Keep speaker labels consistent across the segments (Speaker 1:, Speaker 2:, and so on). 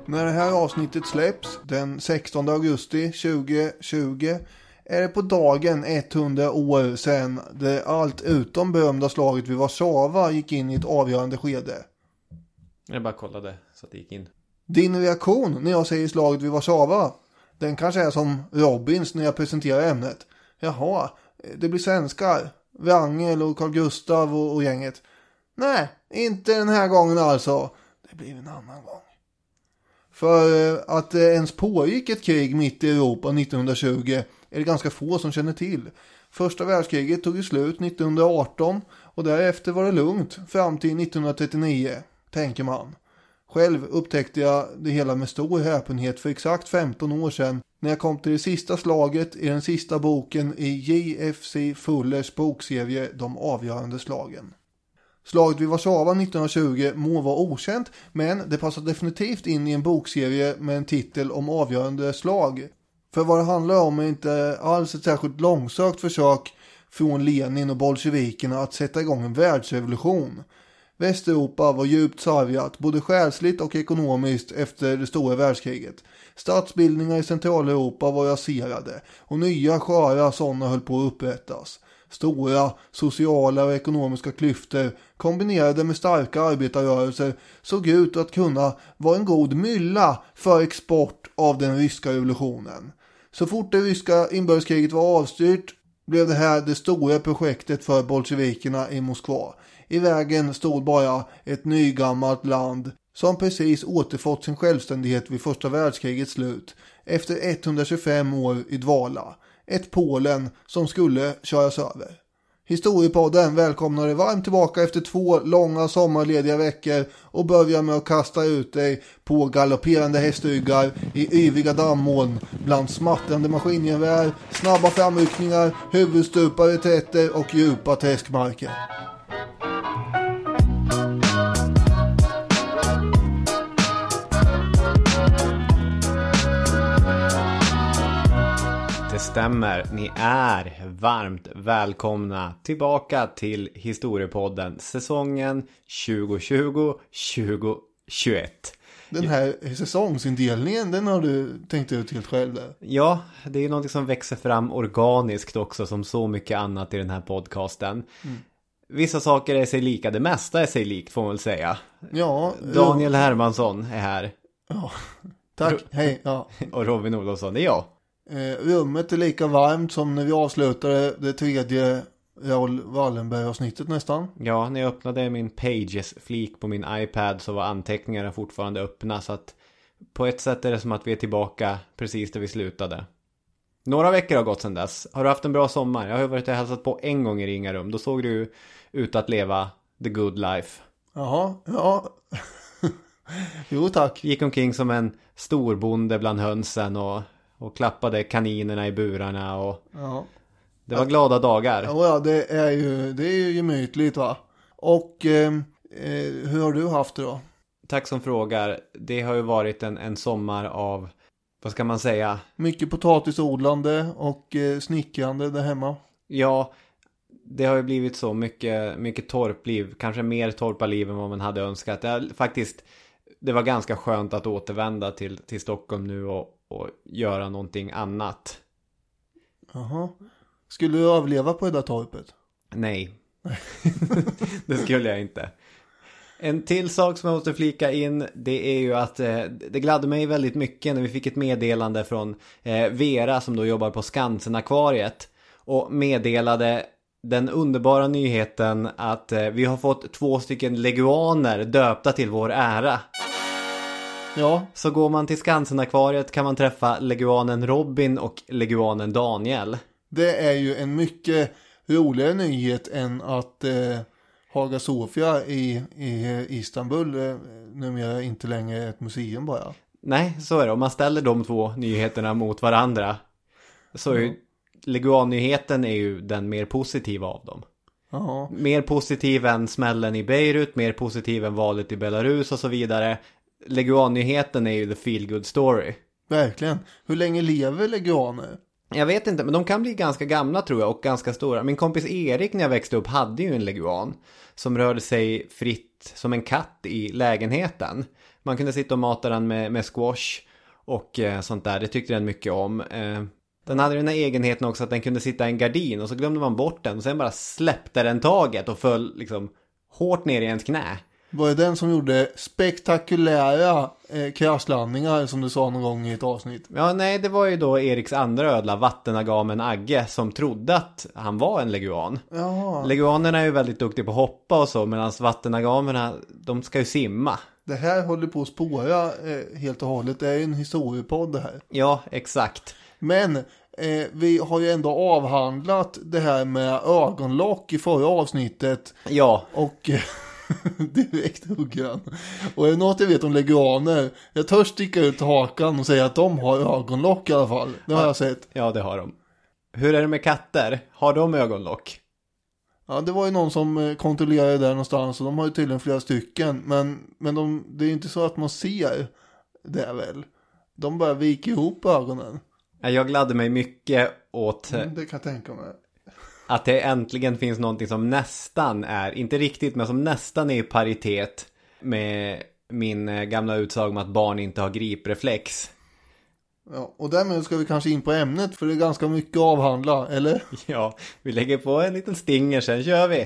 Speaker 1: När det här avsnittet släpps den 16 augusti 2020 är det på dagen 100 år sedan det allt utom berömda slaget vid Warszawa gick in i ett avgörande skede.
Speaker 2: Jag bara kollade så att det gick in.
Speaker 1: Din reaktion när jag säger slaget vid Warszawa, den kanske är som Robins när jag presenterar ämnet. Jaha, det blir svenskar. Wrangel och Carl Gustav och gänget. Nej, inte den här gången alltså. Det blir en annan gång. För att det ens pågick ett krig mitt i Europa 1920 är det ganska få som känner till. Första världskriget tog ju slut 1918 och därefter var det lugnt fram till 1939, tänker man. Själv upptäckte jag det hela med stor häpenhet för exakt 15 år sedan när jag kom till det sista slaget i den sista boken i J.F.C. Fullers bokserie De avgörande slagen. Slaget vid Warszawa 1920 må vara okänt, men det passar definitivt in i en bokserie med en titel om avgörande slag. För vad det handlar om är inte alls ett särskilt långsökt försök från Lenin och bolsjevikerna att sätta igång en världsrevolution. Västeuropa var djupt sargat, både själsligt och ekonomiskt efter det stora världskriget. Statsbildningar i Centraleuropa var raserade och nya sköra sådana höll på att upprättas. Stora sociala och ekonomiska klyftor kombinerade med starka arbetarrörelser såg ut att kunna vara en god mylla för export av den ryska revolutionen. Så fort det ryska inbördeskriget var avstyrt blev det här det stora projektet för bolsjevikerna i Moskva. I vägen stod bara ett nygammalt land som precis återfått sin självständighet vid första världskrigets slut efter 125 år i dvala. Ett Polen som skulle köras över. Historiepodden välkomnar dig varmt tillbaka efter 2 långa sommarlediga veckor och börjar med att kasta ut dig på galopperande hästryggar i yviga dammoln bland smattrande maskingevär, snabba framryckningar, huvudstupa reträtter och djupa träskmarker.
Speaker 2: Stämmer, ni är varmt välkomna tillbaka till Historiepodden säsongen 2020-2021.
Speaker 1: Den här säsongsindelningen, den har du tänkt ut helt själv där.
Speaker 2: Ja, det är ju något som växer fram organiskt också som så mycket annat i den här podcasten. Vissa saker är sig lika, det mesta är sig likt får man väl säga.
Speaker 1: Ja,
Speaker 2: Daniel Hermansson är här.
Speaker 1: Ja, tack, hej. Ja.
Speaker 2: Och Robin Olofsson, det är jag.
Speaker 1: Rummet är lika varmt som när vi avslutade det 3:e Raoul Wallenberg-avsnittet nästan.
Speaker 2: Ja, när jag öppnade min Pages-flik på min iPad så var anteckningarna fortfarande öppna. Så att på ett sätt är det som att vi är tillbaka precis där vi slutade. Några veckor har gått sedan dess. Har du haft en bra sommar? Jag har ju varit och hälsat på en gång i Ringarum. Då såg du ut att leva the good life.
Speaker 1: Jaha, ja. Jo tack.
Speaker 2: Gick omkring som en storbonde bland hönsen och klappade kaninerna i burarna och
Speaker 1: ja.
Speaker 2: Det var glada dagar.
Speaker 1: Ja, det är ju gemytligt va. Och hur har du haft det då?
Speaker 2: Tack som frågar. Det har ju varit en sommar av, vad ska man säga?
Speaker 1: Mycket potatisodlande och snickrande där hemma.
Speaker 2: Ja, det har ju blivit så mycket torpliv. Kanske mer torparliv än vad man hade önskat. Det var ganska skönt att återvända till Stockholm nu och göra någonting annat.
Speaker 1: Jaha. Skulle du överleva på det där torpet?
Speaker 2: Nej. Det skulle jag inte. En till sak som jag måste flika in, det är ju att det gladde mig väldigt mycket när vi fick ett meddelande från Vera som då jobbar på Skansen-akvariet och meddelade den underbara nyheten att vi har fått 2 leguaner döpta till vår ära.
Speaker 1: Ja.
Speaker 2: Så går man till Skansen-akvariet kan man träffa leguanen Robin och leguanen Daniel.
Speaker 1: Det är ju en mycket roligare nyhet än att Hagia Sofia i Istanbul numera inte längre är ett museum bara.
Speaker 2: Nej, så är det. Om man ställer de 2 nyheterna mot varandra så är ju leguannyheten är ju den mer positiva av dem.
Speaker 1: Aha.
Speaker 2: Mer positiv än smällen i Beirut, mer positiv än valet i Belarus och så vidare. Leguannyheten är ju the feel good story.
Speaker 1: Verkligen. Hur länge lever leguaner?
Speaker 2: Jag vet inte, men de kan bli ganska gamla tror jag och ganska stora. Min kompis Erik när jag växte upp hade ju en leguan som rörde sig fritt som en katt i lägenheten. Man kunde sitta och mata den med squash och sånt där. Det tyckte den mycket om. Den hade den här egenheten också att den kunde sitta i en gardin och så glömde man bort den och sen bara släppte den taget och föll liksom hårt ner i ens knä.
Speaker 1: Var det den som gjorde spektakulära kraschlandningar som du sa någon gång i ett avsnitt?
Speaker 2: Ja, nej, det var ju då Eriks andra ödla, vattenagamen Agge, som trodde att han var en leguan.
Speaker 1: Jaha.
Speaker 2: Leguanerna är ju väldigt duktiga på att hoppa och så, medan vattenagamerna, de ska ju simma.
Speaker 1: Det här håller på att spåra helt och hållet. Det är en historiepodd det här.
Speaker 2: Ja, exakt.
Speaker 1: Men vi har ju ändå avhandlat det här med ögonlock i förra avsnittet.
Speaker 2: Ja.
Speaker 1: Och direkt huggan. Och är det något jag vet om leguaner, jag törs sticka ut hakan och säga att de har ögonlock i alla fall. Det har jag sett.
Speaker 2: Ja, det har de. Hur är det med katter? Har de ögonlock?
Speaker 1: Ja, det var ju någon som kontrollerade där någonstans och de har ju tydligen flera stycken. Men det är ju inte så att man ser det väl. De bara viker ihop ögonen.
Speaker 2: Jag gladde mig mycket åt
Speaker 1: Det kan jag tänka mig.
Speaker 2: att det äntligen finns någonting som nästan är, inte riktigt men som nästan är i paritet med min gamla utsaga om att barn inte har gripreflex.
Speaker 1: Ja, och därmed ska vi kanske in på ämnet för det är ganska mycket att avhandla, eller?
Speaker 2: Ja, vi lägger på en liten stinger, sen kör vi.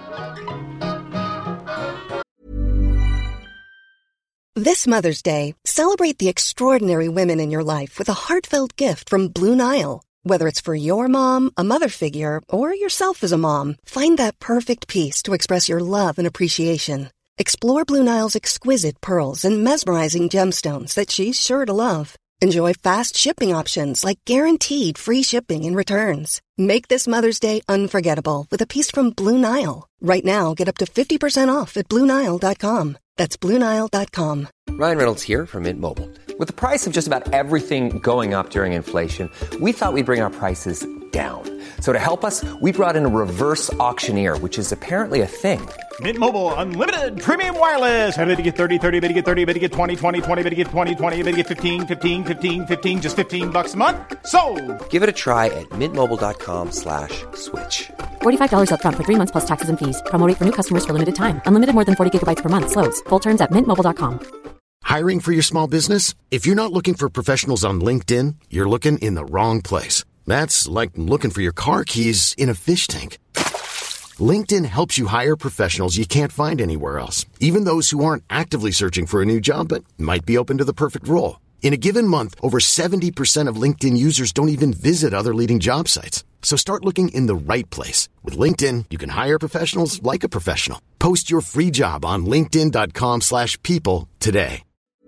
Speaker 3: This Mother's Day, celebrate the extraordinary women in your life with a heartfelt gift from Blue Nile. Whether it's for your mom, a mother figure, or yourself as a mom, find that perfect piece to express your love and appreciation. Explore Blue Nile's exquisite pearls and mesmerizing gemstones that she's sure to love. Enjoy fast shipping options like guaranteed free shipping and returns. Make this Mother's Day unforgettable with a piece from Blue Nile. Right now, get up to 50% off at BlueNile.com. That's BlueNile.com.
Speaker 4: Ryan Reynolds here from Mint Mobile. With the price of just about everything going up during inflation, we thought we'd bring our prices down. So to help us, we brought in a reverse auctioneer, which is apparently a thing.
Speaker 5: Mint Mobile Unlimited Premium Wireless. How to get 30, 30, bit to get 30, bit to get 20, 20, 20, bit to get 20, 20, bit to get 15, 15, 15, 15, just $15 a month? Sold!
Speaker 4: Give it a try at mintmobile.com/switch.
Speaker 6: $45 up front for 3 months plus taxes and fees. Promo rate for new customers for limited time. Unlimited more than 40 gigabytes per month. Slows full terms at mintmobile.com.
Speaker 7: Hiring for your small business? If you're not looking for professionals on LinkedIn, you're looking in the wrong place. That's like looking for your car keys in a fish tank. LinkedIn helps you hire professionals you can't find anywhere else, even those who aren't actively searching for a new job but might be open to the perfect role. In a given month, over 70% of LinkedIn users don't even visit other leading job sites. So start looking in the right place. With LinkedIn, you can hire professionals like a professional. Post your free job on linkedin.com/people today.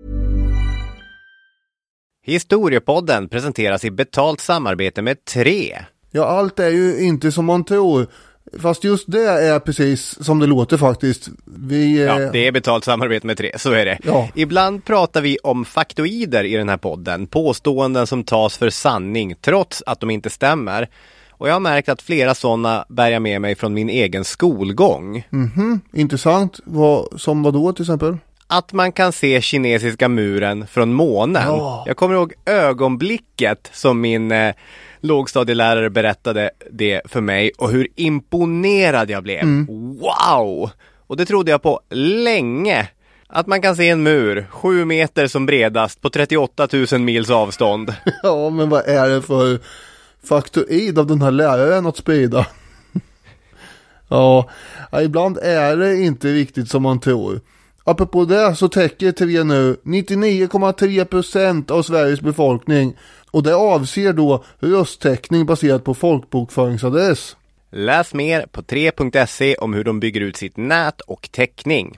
Speaker 2: Historiepodden presenteras i betalt samarbete med 3.
Speaker 1: Ja, allt är ju inte som man tror. Fast just det är precis som det låter faktiskt.
Speaker 2: Ja, det är betalt samarbete med 3, så är det.
Speaker 1: Ja.
Speaker 2: Ibland pratar vi om faktoider i den här podden. Påståenden som tas för sanning trots att de inte stämmer. Och jag har märkt att flera sådana bär jag med mig från min egen skolgång.
Speaker 1: Intressant. Som vad då till exempel?
Speaker 2: Att man kan se kinesiska muren från månen.
Speaker 1: Ja.
Speaker 2: Jag kommer ihåg ögonblicket som min lågstadielärare berättade det för mig och hur imponerad jag blev. Wow! Och det trodde jag på länge. Att man kan se en mur 7 meter som bredast på 38 000 mils avstånd.
Speaker 1: Ja, men vad är det för faktoid av den här läraren att sprida? Ja, ibland är det inte riktigt som man tror. Apropå det så täcker TV nu 99,3% av Sveriges befolkning och det avser då rösttäckning baserat på folkbokföringsadress.
Speaker 2: Läs mer på 3.se om hur de bygger ut sitt nät och täckning.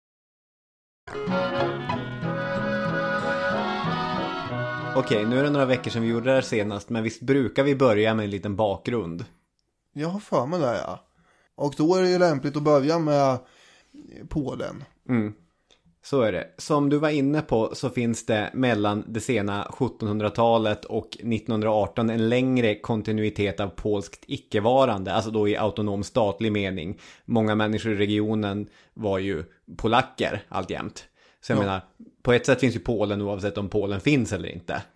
Speaker 2: Okej, nu är det några veckor sedan vi gjorde det här senast, men visst brukar vi börja med en liten bakgrund?
Speaker 1: Jag har för mig det, ja. Och då är det ju lämpligt att börja med Polen.
Speaker 2: Så är det. Som du var inne på så finns det mellan det sena 1700-talet och 1918 en längre kontinuitet av polskt icke-varande, alltså då i autonom statlig mening. Många människor i regionen var ju polacker alltjämt. Så jag menar, på ett sätt finns ju Polen oavsett om Polen finns eller inte.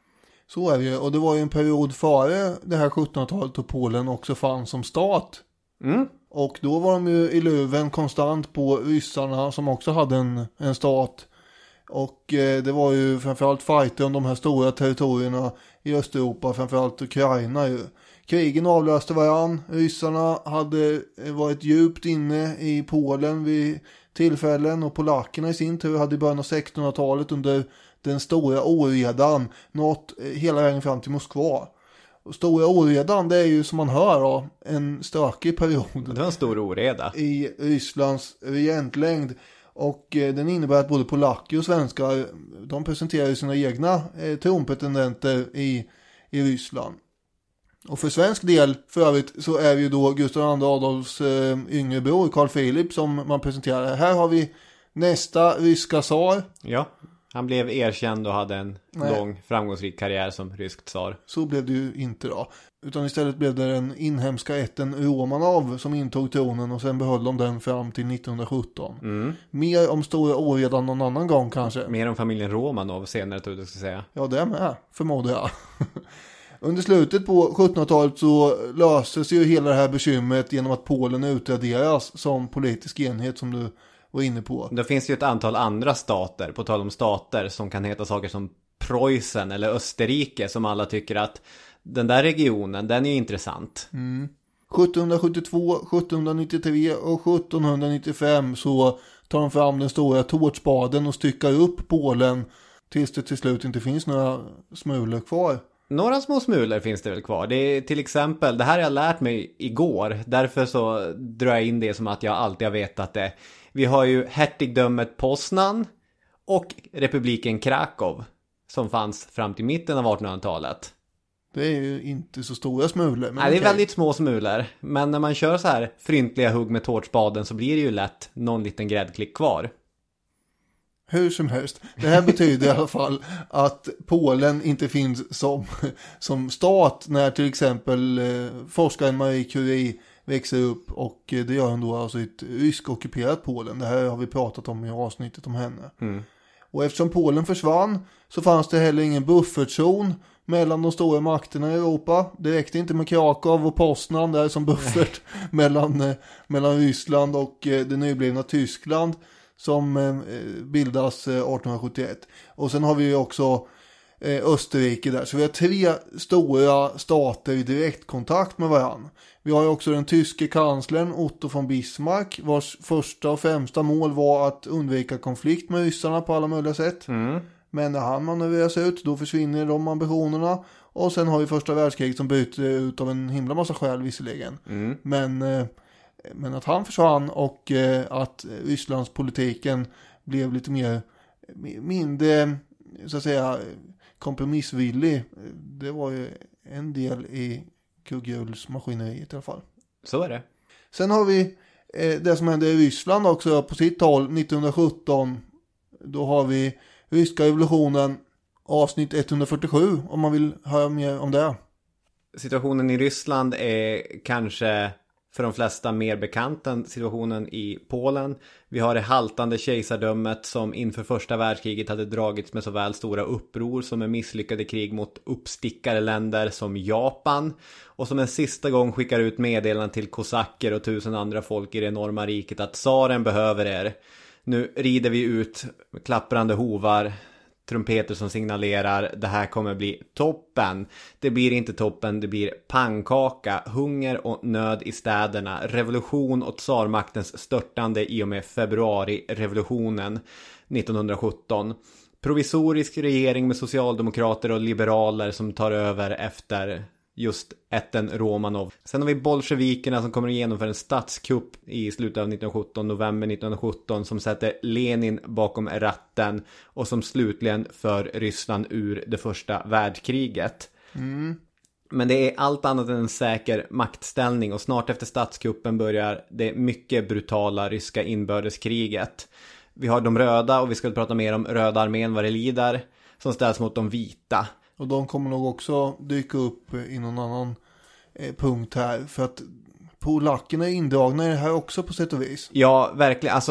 Speaker 1: Så är det ju. Och det var ju en period före det här 1700-talet då Polen också fanns som stat. Och då var de ju i luven konstant på ryssarna som också hade en stat. Och det var ju framförallt fighter om de här stora territorierna i Östeuropa, framförallt Ukraina ju. Krigen avlöste varann. Ryssarna hade varit djupt inne i Polen vid tillfällen, och polackerna i sin tur hade i början av 1600-talet under den stora oredan nått hela vägen fram till Moskva. Och stora oredan, det är ju som man hör då, en stökig period.
Speaker 2: Det var en stor oreda.
Speaker 1: I Rysslands regentlängd. Och den innebär att både polacker och svenskar, de presenterar sina egna tronpretendenter i Ryssland. Och för svensk del för övrigt så är ju då Gustav II Adolfs yngre bror Carl Philip som man presenterar. Här har vi nästa ryska tsar.
Speaker 2: Ja, han blev erkänd och hade en lång framgångsrik karriär som rysk tsar.
Speaker 1: Så blev det ju inte då. Utan istället blev det den inhemska ätten Romanov som intog tronen och sen behöll de den fram till 1917. Mer om stora oredan någon annan gång kanske.
Speaker 2: Mer om familjen Romanov senare tror jag ska säga.
Speaker 1: Ja, det är med, förmodar jag. Under slutet på 1700-talet så löses ju hela det här bekymret genom att Polen utraderas som politisk enhet som du var inne på.
Speaker 2: Det finns ju ett antal andra stater, på tal om stater, som kan heta saker som Preussen eller Österrike, som alla tycker att den där regionen, den är intressant.
Speaker 1: 1772, 1793 och 1795 så tar de fram den stora tårtspaden och styckar upp Polen tills det till slut inte finns några smulor kvar.
Speaker 2: Några små smulor finns det väl kvar. Det är till exempel, det här har jag lärt mig igår. Därför så drar jag in det som att jag alltid har vetat det. Vi har ju hertigdömet Poznan och republiken Krakow som fanns fram till mitten av 1800-talet.
Speaker 1: Det är ju inte så stora smulor. Men
Speaker 2: nej, det är väldigt små smulor. Men när man kör så här fryntliga hugg med tårtspaden så blir det ju lätt någon liten gräddklick kvar.
Speaker 1: Hur som helst. Det här betyder i alla fall att Polen inte finns som stat när till exempel forskaren Marie Curie växer upp, och det gör hon då alltså i ett rysk-ockuperat Polen. Det här har vi pratat om i avsnittet om henne. Och eftersom Polen försvann så fanns det heller ingen buffertzon mellan de stora makterna i Europa. Det räckte inte med Krakow och Poznan där som buffert mellan Ryssland och det nyblivna Tyskland som bildas 1871. Och sen har vi ju också Österrike där. Så vi har 3 stora stater i direktkontakt med varandra. Vi har ju också den tyske kanslern Otto von Bismarck, vars första och främsta mål var att undvika konflikt med ryssarna på alla möjliga sätt. Men när han manövreras ut, då försvinner de ambitionerna. Och sen har vi första världskriget som bryter ut av en himla massa skäl visserligen. Men att han försvann och att Rysslands politiken blev lite mindre så att säga kompromissvillig, det var ju en del i Kugghjuls maskineriet i alla fall.
Speaker 2: Så är det.
Speaker 1: Sen har vi det som hände i Ryssland också på sitt håll 1917. Då har vi ryska revolutionen, avsnitt 147 om man vill höra mer om det.
Speaker 2: Situationen i Ryssland är kanske för de flesta mer bekant än situationen i Polen. Vi har det haltande kejsardömet som inför första världskriget hade dragits med såväl stora uppror som med misslyckade krig mot uppstickare länder som Japan. Och som en sista gång skickar ut meddelanden till kosacker och 1000 andra folk i det enorma riket att tsaren behöver er. Nu rider vi ut med klapprande hovar, trumpeter som signalerar det här kommer bli toppen. Det blir inte toppen, det blir pannkaka, hunger och nöd i städerna, revolution och tsarmaktens störtande i och med februarirevolutionen 1917. Provisorisk regering med socialdemokrater och liberaler som tar över efter just ätten Romanov. Sen har vi bolsjevikerna som kommer att genomföra en statskupp i slutet av 1917, november 1917, som sätter Lenin bakom ratten och som slutligen för Ryssland ur det första världskriget. Men det är allt annat än en säker maktställning, och snart efter statskuppen börjar det mycket brutala ryska inbördeskriget. Vi har de röda, och vi ska prata mer om röda armén vad det lider, som ställs mot de vita. Och
Speaker 1: de kommer nog också dyka upp i någon annan punkt här. För att polackerna är indragna i det här också på sätt och vis.
Speaker 2: Ja, verkligen. Alltså,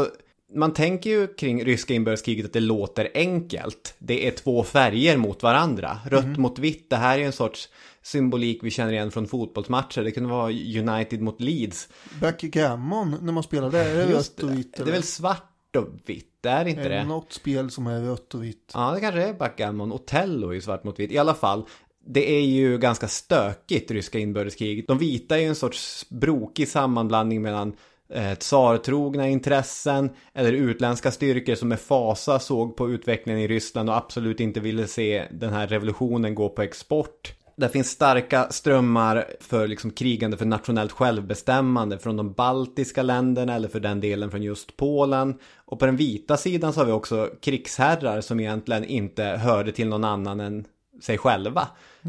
Speaker 2: Man tänker ju kring ryska inbördeskriget att det låter enkelt. Det är 2 färger mot varandra. Rött mot vitt. Det här är en sorts symbolik vi känner igen från fotbollsmatcher. Det kunde vara United mot Leeds.
Speaker 1: Backgammon när man spelar där, är det rött och vitt?
Speaker 2: Det är väl svart och vitt, det är inte det?
Speaker 1: Något spel som är rött och vitt.
Speaker 2: Ja, det kanske är backgammon. Otello är ju svart mot vitt. I alla fall, det är ju ganska stökigt, ryska inbördeskriget. De vita är ju en sorts brokig sammanblandning mellan tsartrogna intressen eller utländska styrkor som med fasa såg på utvecklingen i Ryssland och absolut inte ville se den här revolutionen gå på export. Det finns starka strömmar för liksom krigande för nationellt självbestämmande från de baltiska länderna eller för den delen från just Polen. Och på den vita sidan så har vi också krigsherrar som egentligen inte hörde till någon annan än sig själva.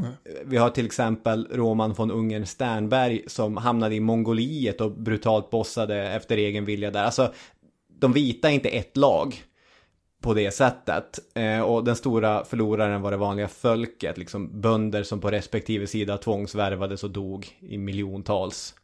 Speaker 2: Vi har till exempel Roman von Ungern-Sternberg som hamnade i Mongoliet och brutalt bossade efter egen vilja där. Alltså, de vita är inte ett lag på det sättet. Och den stora förloraren var det vanliga folket. Liksom bönder som på respektive sida tvångsvärvades och dog i miljontals.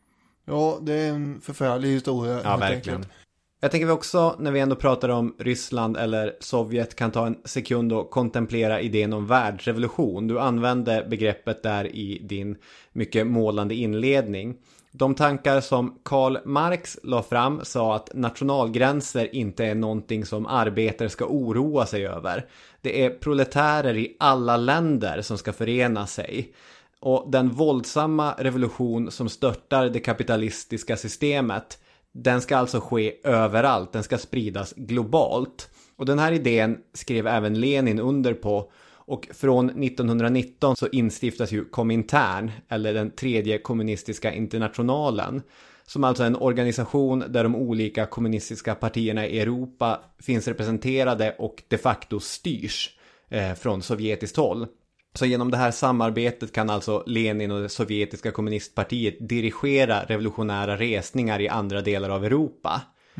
Speaker 1: Ja, det är en förfärlig historia.
Speaker 2: Ja, verkligen. Jag tänker vi också, när vi ändå pratar om Ryssland eller Sovjet, kan ta en sekund och kontemplera idén om världsrevolution. Du använde begreppet där i din mycket målande inledning. De tankar som Karl Marx la fram sa att nationalgränser inte är någonting som arbetare ska oroa sig över. Det är proletärer i alla länder som ska förena sig. Och den våldsamma revolution som störtar det kapitalistiska systemet, den ska alltså ske överallt, den ska spridas globalt. Och den här idén skrev även Lenin under på. Och från 1919 så instiftas ju Komintern, eller den tredje kommunistiska internationalen. Som alltså är en organisation där de olika kommunistiska partierna i Europa finns representerade och de facto styrs från sovjetiskt håll. Så genom det här samarbetet kan alltså Lenin och det sovjetiska kommunistpartiet dirigera revolutionära resningar i andra delar av Europa.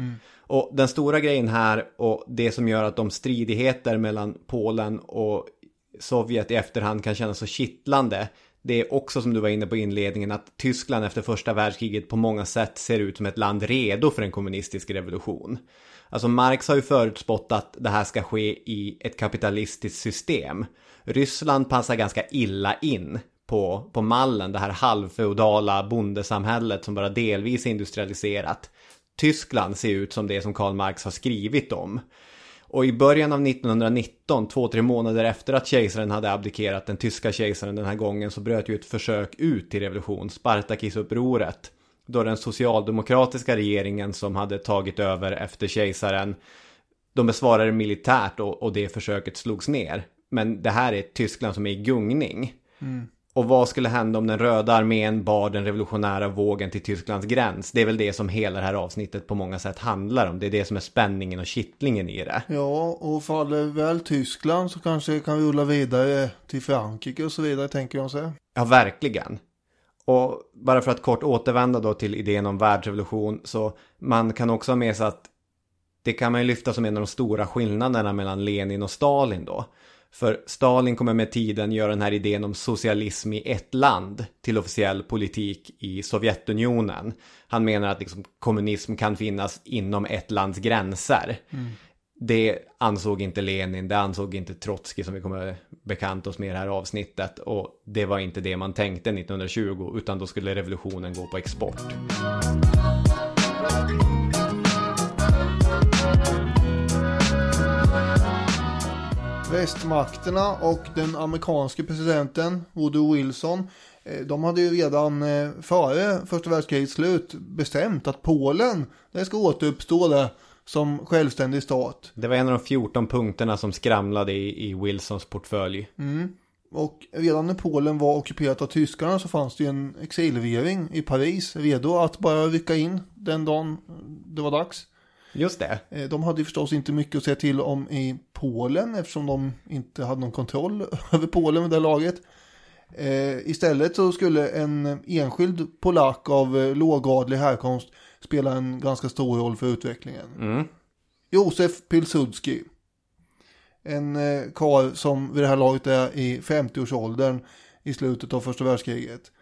Speaker 2: Och den stora grejen här, och det som gör att de stridigheter mellan Polen och Sovjet i efterhand kan kännas så kittlande, det är också, som du var inne på i inledningen, att Tyskland efter första världskriget på många sätt ser ut som ett land redo för en kommunistisk revolution. Alltså Marx har ju förutspått att det här ska ske i ett kapitalistiskt system. Ryssland passar ganska illa in på mallen, det här halvfeodala bondesamhället som bara delvis är industrialiserat. Tyskland ser ut som det som Karl Marx har skrivit om. Och i början av 1919, 2-3 månader efter att kejsaren hade abdikerat, den tyska kejsaren den här gången, så bröt ju ett försök ut till revolution, Spartakisupproret. Då den socialdemokratiska regeringen som hade tagit över efter kejsaren, de besvarade militärt och det försöket slogs ner. Men det här är ett Tyskland som är i gungning. Och vad skulle hända om den röda armén bar den revolutionära vågen till Tysklands gräns? Det är väl det som hela det här avsnittet på många sätt handlar om. Det är det som är spänningen och kittlingen i det.
Speaker 1: Ja, och faller väl Tyskland så kanske kan vi rulla vidare till Frankrike och så vidare, tänker jag så.
Speaker 2: Ja, verkligen. Och bara för att kort återvända då till idén om världsrevolution, så man kan också ha med sig att det kan man ju lyfta som en av de stora skillnaderna mellan Lenin och Stalin då. För Stalin kommer med tiden göra den här idén om socialism i ett land till officiell politik i Sovjetunionen. Han menar att liksom kommunism kan finnas inom ett lands gränser. Det ansåg inte Lenin, det ansåg inte Trotsky, som vi kommer bekanta oss med i det här avsnittet. Och det var inte det man tänkte 1920, utan då skulle revolutionen gå på export.
Speaker 1: Västmakterna och den amerikanske presidenten Woodrow Wilson, de hade ju redan före första världskrigets slut bestämt att Polen, det ska återuppstå där som självständig stat.
Speaker 2: Det var en av de 14 punkterna som skramlade i Wilsons portfölj.
Speaker 1: Och redan när Polen var ockuperat av tyskarna så fanns det ju en exilregering i Paris redo att bara rycka in den dagen det var dags.
Speaker 2: Just det.
Speaker 1: De hade ju förstås inte mycket att säga till om i Polen eftersom de inte hade någon kontroll över Polen med det laget. Istället så skulle en enskild polack av lågadlig härkomst spela en ganska stor roll för utvecklingen. Josef Pilsudski. En karl som vid det här laget är i 50-årsåldern i slutet av första världskriget.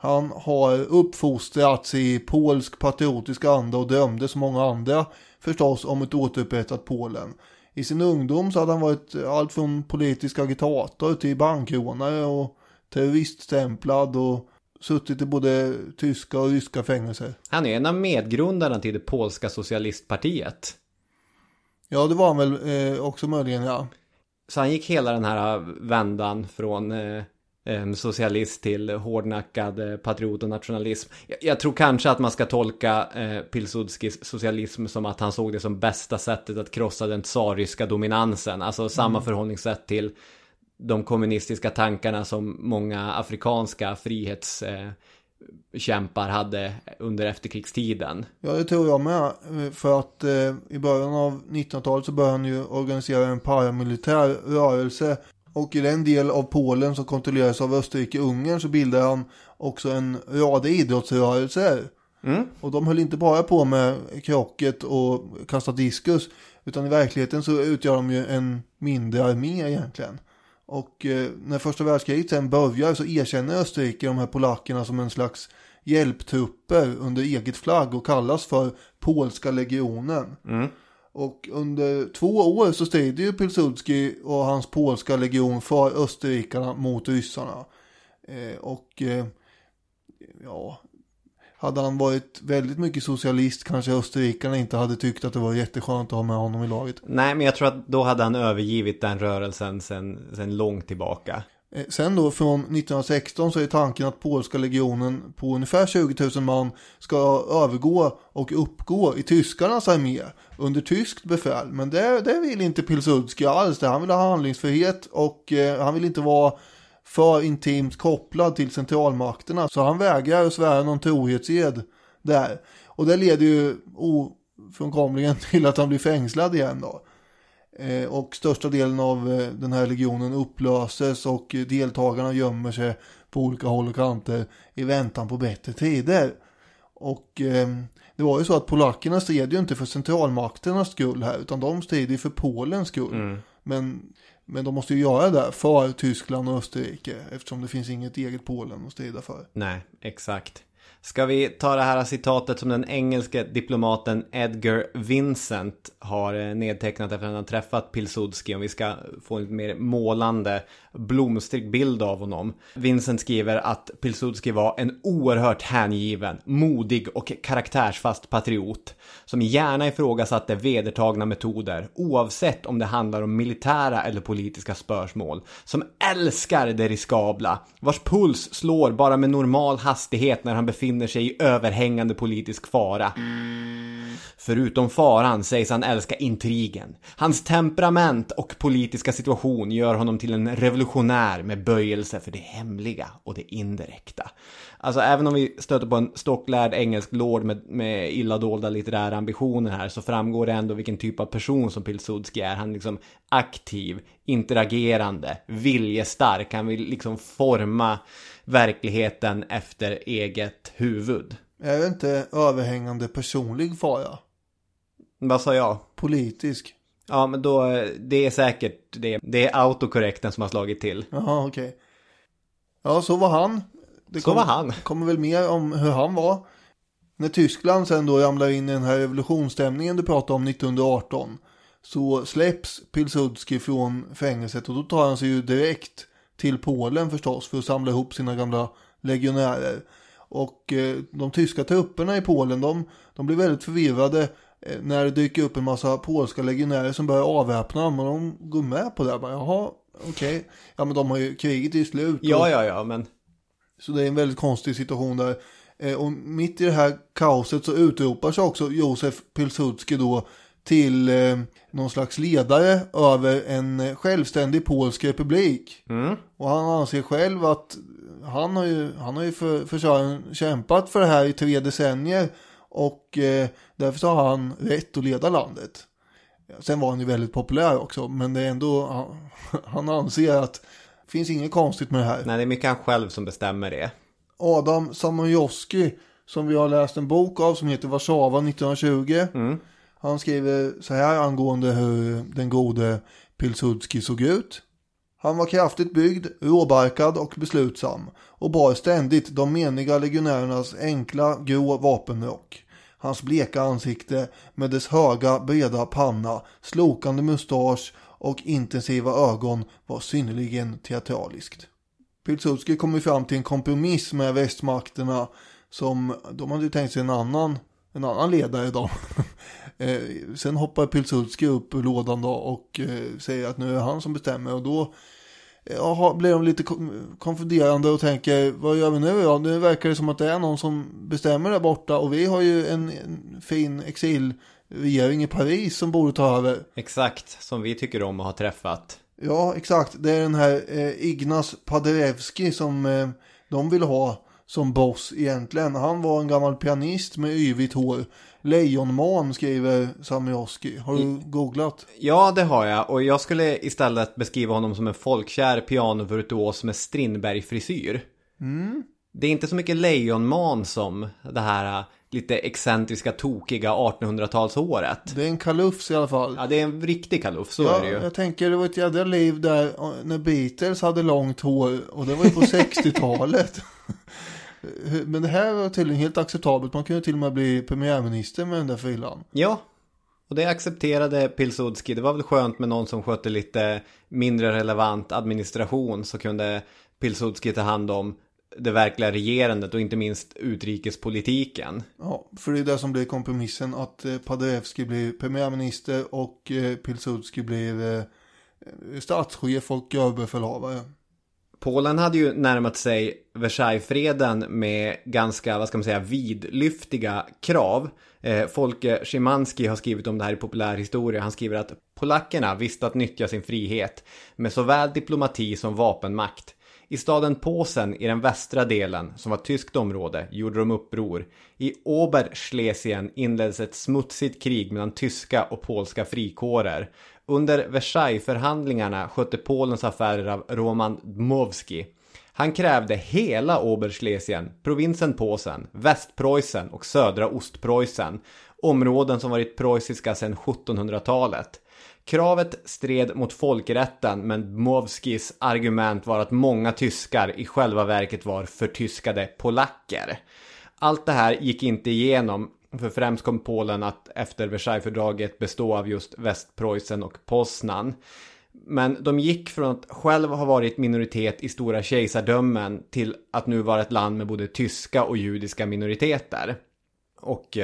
Speaker 1: Han har uppfostrats i polsk patriotisk anda och drömde som många andra förstås om ett återupprättat Polen. I sin ungdom så hade han varit allt från politisk agitator till bankrånare och terroriststämplad och suttit i både tyska och ryska fängelser.
Speaker 2: Han är en av medgrundarna till det polska socialistpartiet.
Speaker 1: Ja, det var han väl också möjligen, ja.
Speaker 2: Så han gick hela den här vändan från socialist till hårdnackad patriot och nationalism. Jag tror kanske att man ska tolka Pilsudskis socialism som att han såg det som bästa sättet att krossa den tsarryska dominansen. Alltså samma förhållningssätt till de kommunistiska tankarna som många afrikanska frihetskämpar hade under efterkrigstiden.
Speaker 1: Ja, det tror jag med. För att i början av 1900-talet så började han ju organisera en paramilitär rörelse. Och i den del av Polen som kontrolleras av Österrike-Ungern så bildade han också en rad idrottsrörelser. Och de höll inte bara på med krocket och kasta diskus, utan i verkligheten så utgör de ju en mindre armé egentligen. Och när första världskriget sen börjar så erkänner Österrike de här polackerna som en slags hjälptrupper under eget flagg och kallas för Polska legionen. Och under 2 år så strider ju Pilsudski och hans polska legion för österrikarna mot ryssarna. Hade han varit väldigt mycket socialist kanske österrikarna inte hade tyckt att det var jätteskönt att ha med honom i laget.
Speaker 2: Nej, men jag tror att då hade han övergivit den rörelsen sen långt tillbaka.
Speaker 1: Sen då från 1916 så är tanken att polska legionen på ungefär 20 000 man ska övergå och uppgå i tyskarnas armé under tyskt befäl. Men det vill inte Pilsudski alls. Han vill ha handlingsfrihet och han vill inte vara för intimt kopplad till centralmakterna. Så han vägrar att svära någon trohetsed där. Och det leder ju ofrånkomligen till att han blir fängslad igen då. Och största delen av den här legionen upplöses och deltagarna gömmer sig på olika håll och kanter i väntan på bättre tider. Och det var ju så att polackerna stred ju inte för centralmakternas skull här, utan de stred ju för Polens skull. Men de måste ju göra det för Tyskland och Österrike, eftersom det finns inget eget Polen att strida för.
Speaker 2: Nej, exakt. Ska vi ta det här citatet som den engelska diplomaten Edgar Vincent har nedtecknat efter att han har träffat Pilsudski, om vi ska få en mer målande, blomstrig bild av honom. Vincent skriver att Pilsudski var en oerhört hängiven, modig och karaktärsfast patriot som gärna ifrågasatte vedertagna metoder, oavsett om det handlar om militära eller politiska spörsmål, som älskar det riskabla, vars puls slår bara med normal hastighet när han befinner sig i överhängande politisk fara. Förutom faran sägs han älska intrigen. Hans temperament och politiska situation gör honom till en revolutionär med böjelse för det hemliga och det indirekta. Alltså även om vi stöter på en stocklärd engelsk lord med illa dolda litterära ambitioner här, så framgår det ändå vilken typ av person som Pilsudski är. Han är liksom aktiv, interagerande, viljestark. Han vill liksom forma verkligheten efter eget huvud.
Speaker 1: Är det inte överhängande personlig fara?
Speaker 2: Vad sa jag?
Speaker 1: Politisk.
Speaker 2: Ja, men då, det är säkert det. Det är autokorrekten som har slagit till.
Speaker 1: Jaha, okej. Ja, så var han. Kommer väl mer om hur han var. När Tyskland sen då ramlar in i den här revolutionsstämningen du pratade om 1918, så släpps Pilsudski från fängelset och då tar han sig ju direkt till Polen förstås för att samla ihop sina gamla legionärer. Och de tyska trupperna i Polen, de blir väldigt förvirrade när det dyker upp en massa polska legionärer som börjar avväpna dem, och de går med på det. Jaha, okej. Ja, men de har ju kriget i slut.
Speaker 2: Ja, men...
Speaker 1: Så det är en väldigt konstig situation där. Och mitt i det här kaoset så utropar sig också Josef Pilsudski då till någon slags ledare över en självständig polsk republik. Och han anser själv att han har ju för kämpat för det här i 3 decennier och därför så har han rätt att leda landet. Sen var han ju väldigt populär också, men det är ändå han anser att det finns inget konstigt med det här.
Speaker 2: Nej, det är mycket han själv som bestämmer det.
Speaker 1: Adam Samojowski, som vi har läst en bok av som heter Warszawa 1920. Han skriver så här angående hur den gode Pilsudski såg ut. Han var kraftigt byggd, råbarkad och beslutsam och bar ständigt de meniga legionärernas enkla grå vapenrock. Hans bleka ansikte med dess höga, breda panna, slokande mustasch och intensiva ögon var synnerligen teatraliskt. Pilsudski kom fram till en kompromiss med västmakterna som de hade tänkt sig en annan ledare då. Sen hoppar Pilsudski upp ur lådan då och säger att nu är det han som bestämmer, och då blir de lite konfunderande och tänker, vad gör vi nu då? Nu verkar det som att det är någon som bestämmer där borta, och vi har ju en fin exilregering i Paris som borde ta över.
Speaker 2: Exakt, som vi tycker om att ha träffat.
Speaker 1: Ja, exakt. Det är den här Ignaz Paderewski som de vill ha som boss egentligen. Han var en gammal pianist med yvigt hår. Lejonman, skriver Samioski. Har du googlat?
Speaker 2: Ja, det har jag. Och jag skulle istället beskriva honom som en folkkär pianovirtuos med Strindberg-frisyr. Det är inte så mycket lejonman som det här lite excentriska, tokiga 1800-talshåret.
Speaker 1: Det är en kalufs i alla fall.
Speaker 2: Ja, det är en riktig kalufs, så är det ju.
Speaker 1: Jag tänker, det var ett jävla liv där när Beatles hade långt hår, och det var ju på 60-talet. Men det här var tydligen helt acceptabelt. Man kunde till och med bli premiärminister med den där filan.
Speaker 2: Ja, och det accepterade Pilsudski. Det var väl skönt med någon som skötte lite mindre relevant administration, så kunde Pilsudski ta hand om det verkliga regerandet och inte minst utrikespolitiken.
Speaker 1: Ja, för det är det som blir kompromissen, att Paderewski blir premiärminister och Pilsudski blir statschef och överbefälhavare.
Speaker 2: Polen hade ju närmat sig Versaillesfreden med ganska, vad ska man säga, vidlyftiga krav. Folke Szymanski har skrivit om det här i populärhistoria. Han skriver att polackerna visste att nyttja sin frihet med såväl diplomati som vapenmakt. I staden Posen i den västra delen, som var tyskt område, gjorde de uppror. I Oberschlesien inleddes ett smutsigt krig mellan tyska och polska frikårer. Under Versailles-förhandlingarna skötte Polens affärer av Roman Dmowski. Han krävde hela Oberschlesien, provinsen Posen, Västpreussen och södra Ostpreussen, områden som varit preussiska sedan 1700-talet. Kravet stred mot folkrätten, men Dmowskis argument var att många tyskar i själva verket var förtyskade polacker. Allt det här gick inte igenom, för främst kom Polen att efter Versaillesfördraget bestå av just Västpreussen och Poznan. Men de gick från att själv ha varit minoritet i stora kejsardömen till att nu vara ett land med både tyska och judiska minoriteter. Och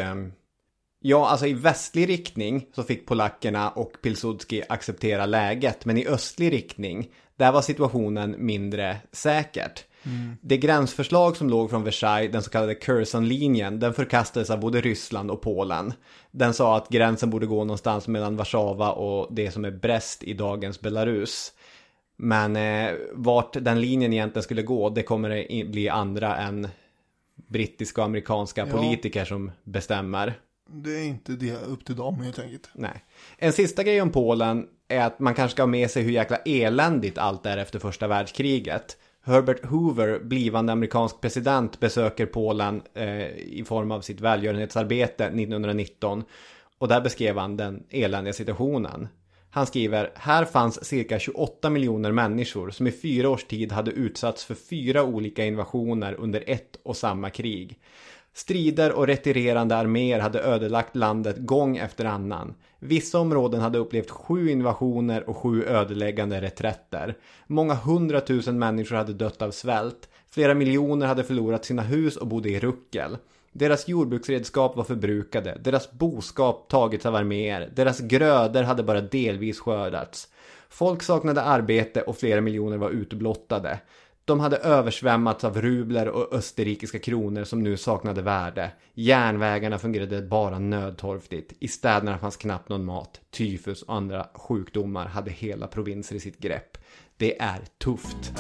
Speaker 2: ja, alltså i västlig riktning så fick polackerna och Pilsudski acceptera läget, men i östlig riktning, där var situationen mindre säkert. Det gränsförslag som låg från Versailles, den så kallade Curzon-linjen, den förkastades av både Ryssland och Polen. Den sa att gränsen borde gå någonstans mellan Warszawa och det som är Brest i dagens Belarus. Men vart den linjen egentligen skulle gå, det kommer det bli andra än brittiska och amerikanska politiker som bestämmer.
Speaker 1: Det är inte det upp till dem helt enkelt.
Speaker 2: Nej. En sista grej om Polen är att man kanske ska ha med sig hur jäkla eländigt allt är efter första världskriget. Herbert Hoover, blivande amerikansk president, besöker Polen i form av sitt välgörenhetsarbete 1919. Och där beskrev han den eländiga situationen. Han skriver, här fanns cirka 28 miljoner människor som i 4 års tid hade utsatts för 4 olika invasioner under ett och samma krig. Strider och retirerande arméer hade ödelagt landet gång efter annan. Vissa områden hade upplevt 7 invasioner och 7 ödeläggande reträtter. Många 100 000 människor hade dött av svält. Flera miljoner hade förlorat sina hus och bodde i ruckel. Deras jordbruksredskap var förbrukade. Deras boskap tagits av arméer. Deras grödor hade bara delvis skördats. Folk saknade arbete och flera miljoner var utblottade. De hade översvämmats av rubler och österrikiska kronor som nu saknade värde. Järnvägarna fungerade bara nödtorftigt. I städerna fanns knappt någon mat. Tyfus och andra sjukdomar hade hela provinser i sitt grepp. Det är tufft.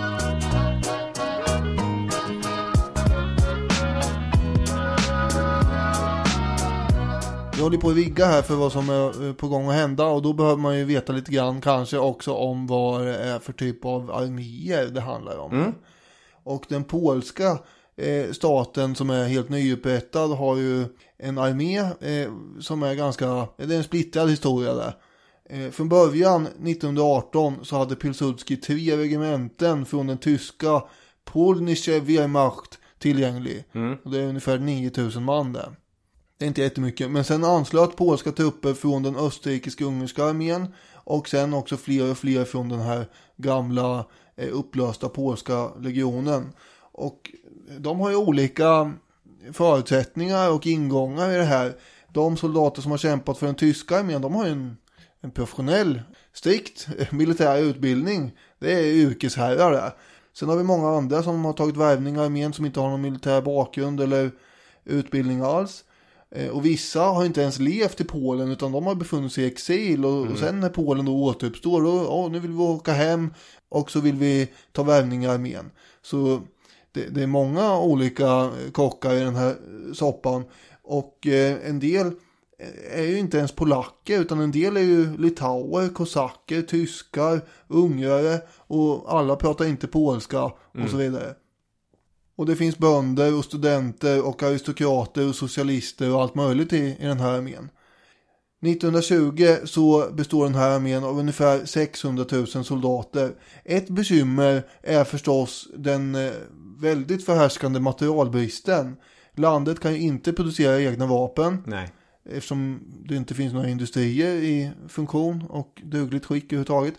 Speaker 1: Jag håller på att vigga här för vad som är på gång att hända, och då behöver man ju veta lite grann kanske också om vad det är för typ av arméer det handlar om. Och den polska staten som är helt nyupprättad har ju en armé som är ganska, det är en splittrad historia där. Från början 1918 så hade Pilsudski 3 regementen från den tyska Polnische Wehrmacht tillgänglig. Och det är ungefär 9000 man där. Det är inte jättemycket. Men sen anslöt polska trupper från den österrikiska ungerska armén. Och sen också fler och fler från den här gamla upplösta polska legionen. Och de har ju olika förutsättningar och ingångar i det här. De soldater som har kämpat för den tyska armén, de har ju en professionell, strikt militär utbildning. Det är yrkesherrar där. Sen har vi många andra som har tagit värvningar i armén som inte har någon militär bakgrund eller utbildning alls. Och vissa har inte ens levt i Polen utan de har befunnit sig i exil och sen när Polen då återuppstår då, nu vill vi åka hem och så vill vi ta värvningar i armén. Så det är många olika kockar i den här soppan och en del är ju inte ens polacker utan en del är ju litauer, kosacker, tyskar, ungrare och alla pratar inte polska och så vidare. Och det finns bönder och studenter och aristokrater och socialister och allt möjligt i den här armén. 1920 så består den här armén av ungefär 600 000 soldater. Ett bekymmer är förstås den väldigt förhärskande materialbristen. Landet kan ju inte producera egna vapen.
Speaker 2: Nej.
Speaker 1: Eftersom det inte finns några industrier i funktion och dugligt skick överhuvudtaget.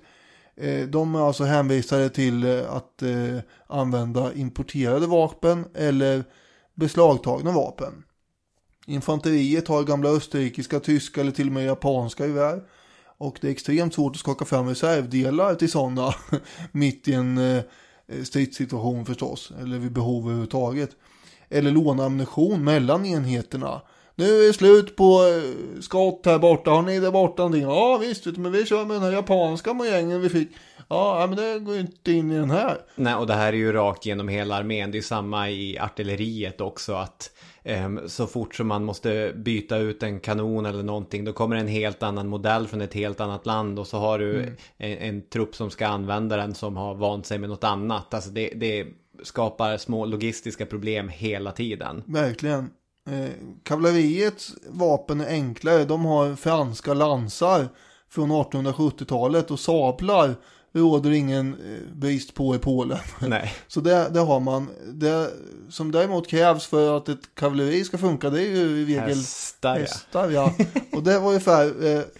Speaker 1: De är alltså hänvisade till att använda importerade vapen eller beslagtagna vapen. Infanteriet har gamla österrikiska, tyska eller till och med japanska gevär. Och det är extremt svårt att skaka fram reservdelar till sådana mitt i en stridssituation förstås. Eller vid behov överhuvudtaget. Eller låna ammunition mellan enheterna. Nu är det slut på skott här borta. Har ni där borta någonting? Ja visst, men vi kör med den här japanska mojängen vi fick. Ja, men det går inte in i den här.
Speaker 2: Nej, och det här är ju rakt genom hela armén. Det är ju samma i artilleriet också. Att så fort som man måste byta ut en kanon eller någonting, då kommer en helt annan modell från ett helt annat land. Och så har du en trupp som ska använda den som har vant sig med något annat. Alltså det skapar små logistiska problem hela tiden.
Speaker 1: Verkligen. Kavalleriets vapen är enklare. De har franska lansar från 1870-talet och sablar råder ingen brist på i Polen.
Speaker 2: Nej.
Speaker 1: Så det har man. Det som däremot krävs för att ett kavalleri ska funka, det är ju i regel hästar ja. Och det var ungefär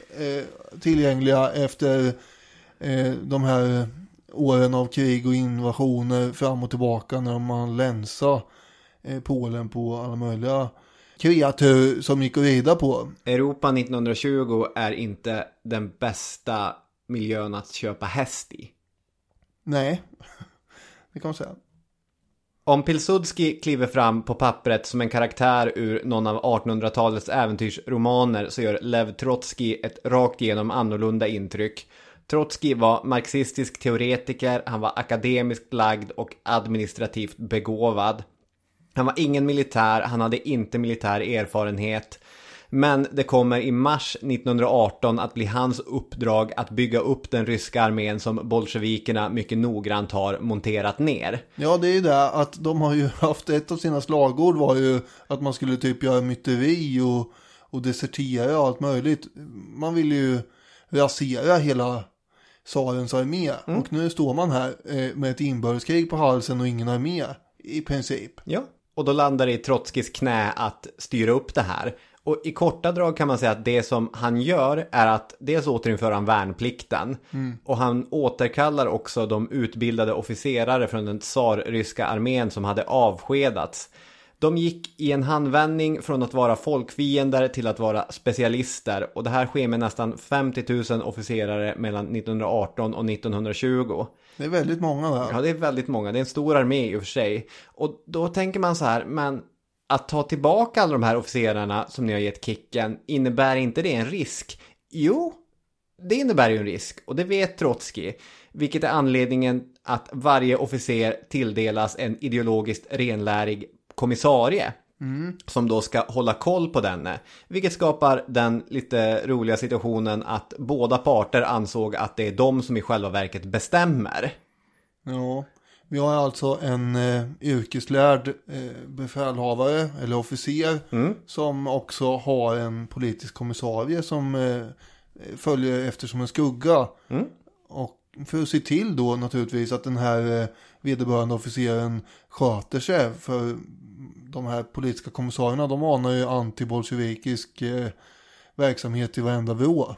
Speaker 1: tillgängliga efter de här åren av krig och invasioner fram och tillbaka när man länsade Polen på alla möjliga kreatur som gick att rida på.
Speaker 2: Europa 1920 är inte den bästa miljön att köpa häst i.
Speaker 1: Nej, det kan man säga.
Speaker 2: Om Pilsudski kliver fram på pappret som en karaktär ur någon av 1800-talets äventyrsromaner så gör Lev Trotskij ett rakt igenom annorlunda intryck. Trotskij var marxistisk teoretiker, han var akademiskt lagd och administrativt begåvad. Han var ingen militär, han hade inte militär erfarenhet. Men det kommer i mars 1918 att bli hans uppdrag att bygga upp den ryska armén som bolsjevikerna mycket noggrant har monterat ner.
Speaker 1: Ja, det är ju det att de har ju haft ett av sina slagord var ju att man skulle typ göra myteri och desertera och allt möjligt. Man vill ju rasera hela tsarens armé. Och nu står man här med ett inbördeskrig på halsen och ingen armé i princip.
Speaker 2: Ja, och då landar det i Trotskijs knä att styra upp det här. Och i korta drag kan man säga att det som han gör är att dels återinföra han värnplikten. Och han återkallar också de utbildade officerare från den tsarryska armén som hade avskedats. De gick i en handvändning från att vara folkfiender till att vara specialister. Och det här sker med nästan 50 000 officerare mellan 1918 och 1920.
Speaker 1: Det är väldigt många där.
Speaker 2: Ja, det är väldigt många. Det är en stor armé i och för sig. Och då tänker man så här, men att ta tillbaka alla de här officerarna som ni har gett kicken, innebär inte det en risk? Jo, det innebär ju en risk. Och det vet Trotskij. Vilket är anledningen att varje officer tilldelas en ideologiskt renlärig kommissarie. Som då ska hålla koll på denne. Vilket skapar den lite roliga situationen att båda parter ansåg att det är de som i själva verket bestämmer.
Speaker 1: Ja, vi har alltså en yrkeslärd befälhavare eller officer som också har en politisk kommissarie som följer efter som en skugga. Och för att se till då naturligtvis att den här vederbörande officeren sköter sig, för de här politiska kommissarierna, de anar ju antibolsjevikisk verksamhet i varenda vrå.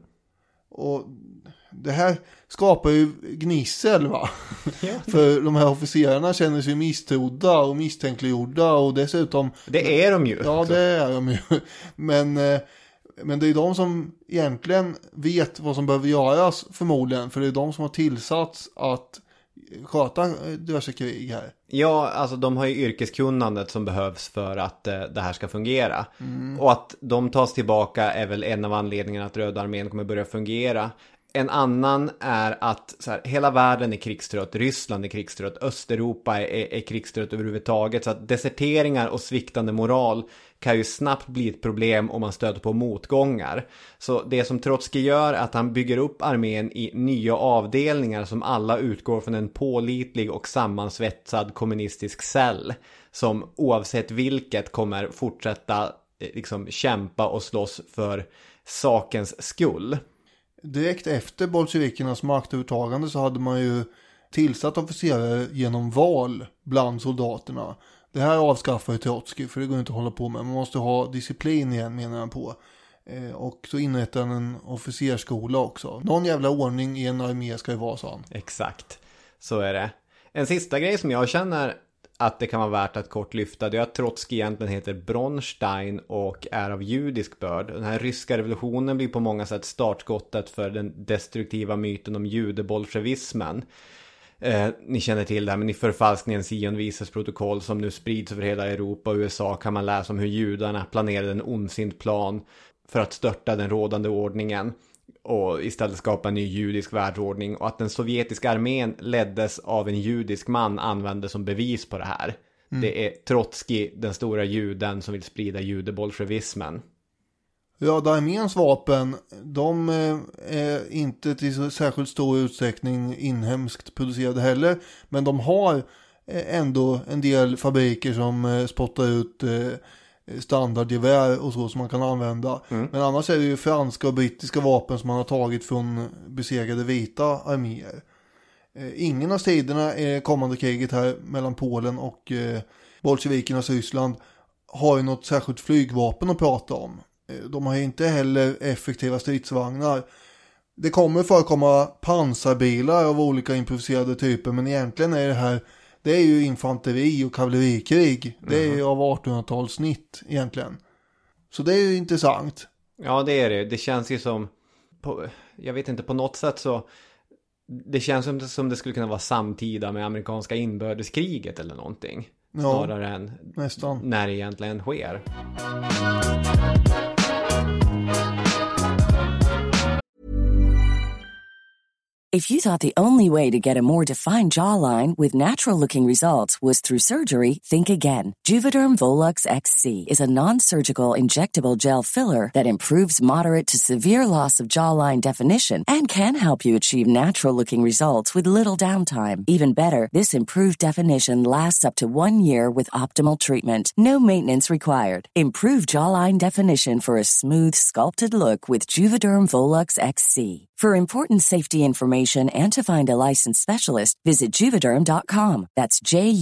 Speaker 1: Och det här skapar ju gnissel, va? Ja. För de här officerarna känner sig misstrodda och misstänkliggjorda, och dessutom...
Speaker 2: Det är de ju.
Speaker 1: Ja, det är de ju. Men det är de som egentligen vet vad som behöver göras förmodligen, för det är de som har tillsatts att sköta diverse krig här.
Speaker 2: Ja, alltså de har ju yrkeskunnandet som behövs för att det här ska fungera. Och att de tas tillbaka är väl en av anledningarna att Röda armén kommer börja fungera. En annan är att så här, hela världen är krigstrött, Ryssland är krigstrött, Östeuropa är krigstrött överhuvudtaget. Så att deserteringar och sviktande moral kan ju snabbt bli ett problem om man stöter på motgångar. Så det som Trotskij gör är att han bygger upp armén i nya avdelningar som alla utgår från en pålitlig och sammansvetsad kommunistisk cell. Som oavsett vilket kommer fortsätta liksom kämpa och slåss för sakens skull.
Speaker 1: Direkt efter bolsjevikernas maktövertagande så hade man ju tillsatt officerare genom val bland soldaterna. Det här avskaffar ju Trotskij, för det går inte att hålla på med. Man måste ha disciplin igen, menar han på. Och så inrättar han en officerskola också. Någon jävla ordning i en armé ska ju vara sån.
Speaker 2: Exakt, så är det. En sista grej som jag känner att det kan vara värt att kort lyfta, det är att Trotskij egentligen heter Bronstein och är av judisk börd. Den här ryska revolutionen blir på många sätt startskottet för den destruktiva myten om judebolsjevismen. Ni känner till det här, men i förfalskningen Sion visas protokoll som nu sprids över hela Europa och USA kan man läsa om hur judarna planerade en ondsint plan för att störta den rådande ordningen och istället skapa en ny judisk världsordning, och att den sovjetiska armén leddes av en judisk man användes som bevis på det här. Det är Trotskij, den stora juden, som vill sprida judebolsjevismen.
Speaker 1: Ja, arméns vapen, de är inte till särskilt stor utsträckning inhemskt producerade heller, men de har ändå en del fabriker som spottar ut standardgevär och så som man kan använda. Men annars är det ju franska och brittiska vapen som man har tagit från besegrade vita arméer. Ingen av striderna i kommande kriget här mellan Polen och bolsjevikernas Ryssland har ju något särskilt flygvapen att prata om. De har ju inte heller effektiva stridsvagnar. Det kommer förekomma pansarbilar av olika improviserade typer, men egentligen är det är ju infanteri och kavallerikrig. Det är ju av 1800-talssnitt egentligen. Så det är ju intressant.
Speaker 2: Ja, det är det. Det känns ju som, jag vet inte, på något sätt så, det känns som det skulle kunna vara samtida med amerikanska inbördeskriget eller någonting. Snarare än
Speaker 1: nästan
Speaker 2: när det egentligen sker.
Speaker 8: If you thought the only way to get a more defined jawline with natural-looking results was through surgery, think again. Juvederm Volux XC is a non-surgical injectable gel filler that improves moderate to severe loss of jawline definition and can help you achieve natural-looking results with little downtime. Even better, this improved definition lasts up to 1 year with optimal treatment. No maintenance required. Improve jawline definition for a smooth, sculpted look with Juvederm Volux XC. For important safety information and to find a licensed specialist, visit Juvederm.com. That's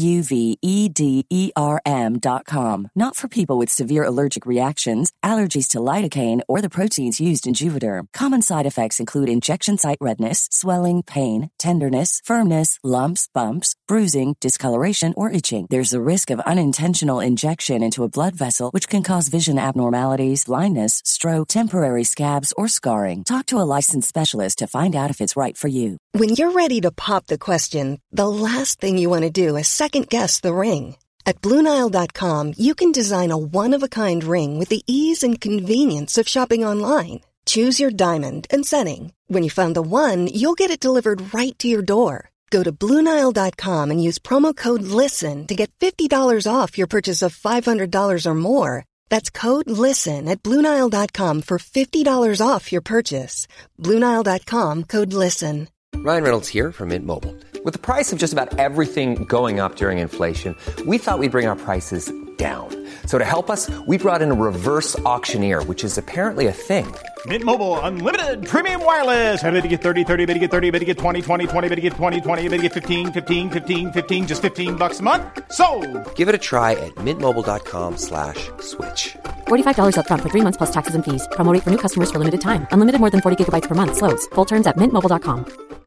Speaker 8: JUVEDERM.com. Not for people with severe allergic reactions, allergies to lidocaine, or the proteins used in Juvederm. Common side effects include injection site redness, swelling, pain, tenderness, firmness, lumps, bumps, bruising, discoloration, or itching. There's a risk of unintentional injection into a blood vessel, which can cause vision abnormalities, blindness, stroke, temporary scabs, or scarring. Talk to a licensed specialist to find out if it's right for you.
Speaker 3: When you're ready to pop the question, the last thing you want to do is second-guess the ring. At BlueNile.com, you can design a one-of-a-kind ring with the ease and convenience of shopping online. Choose your diamond and setting. When you find the one, you'll get it delivered right to your door. Go to BlueNile.com and use promo code LISTEN to get $50 off your purchase of $500 or more. That's code LISTEN at BlueNile.com for $50 off your purchase. BlueNile.com, code LISTEN.
Speaker 4: Ryan Reynolds here from Mint Mobile. With the price of just about everything going up during inflation, we thought we'd bring our prices down. So to help us, we brought in a reverse auctioneer, which is apparently a thing.
Speaker 5: Mint Mobile Unlimited Premium Wireless. How to get 30, 30, how to get 30, how to get 20, 20, 20, how to get 20, 20, how to get 15, 15, 15, 15, just $15 a month? Sold!
Speaker 4: Give it a try at mintmobile.com/switch.
Speaker 6: $45 up front for 3 months plus taxes and fees. Promo rate for new customers for limited time. Unlimited more than 40 gigabytes per month. Slows full terms at mintmobile.com.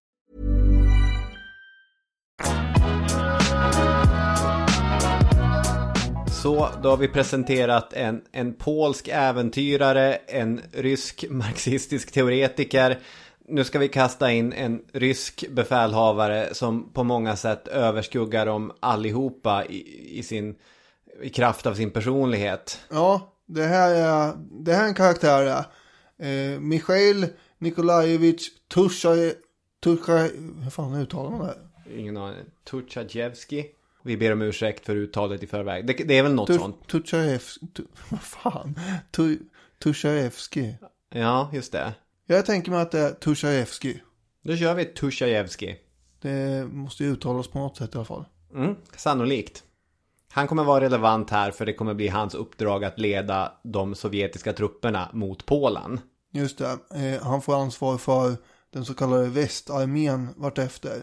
Speaker 2: Så då har vi presenterat en polsk äventyrare, en rysk marxistisk teoretiker. Nu ska vi kasta in en rysk befälhavare som på många sätt överskuggar dem allihopa i kraft av sin personlighet.
Speaker 1: Ja, det här är en karaktär. Mikhail Nikolajevich hur fan uttalar man det?
Speaker 2: Ingen aning. Tuchajevski. Vi ber om ursäkt för uttalet i förväg. Det är väl något sånt.
Speaker 1: Tuchajevski.
Speaker 2: Ja, just det.
Speaker 1: Jag tänker mig att det är Tuchajevski.
Speaker 2: Då kör vi Tuchajevski.
Speaker 1: Det måste ju uttalas på något sätt i alla fall.
Speaker 2: Sannolikt. Han kommer vara relevant här för det kommer bli hans uppdrag att leda de sovjetiska trupperna mot Polen.
Speaker 1: Just det. Han får ansvar för den så kallade västarmén vartefter.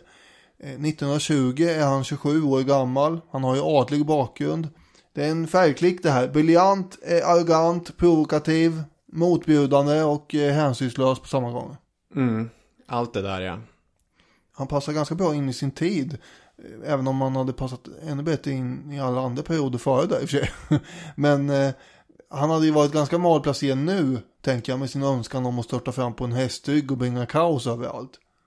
Speaker 1: 1920 är han 27 år gammal. Han har ju adlig bakgrund. Det är en färgklick det här. Briljant, arrogant, provokativ, motbjudande och hänsynslös på samma gång.
Speaker 2: Allt det där, ja.
Speaker 1: Han passar ganska bra in i sin tid. Även om han hade passat ännu bättre in i alla andra perioder före där i och för sig. Men han hade ju varit ganska malplacerad nu, tänker jag, med sin önskan om att störta fram på en hästrygg och bringa kaos överallt.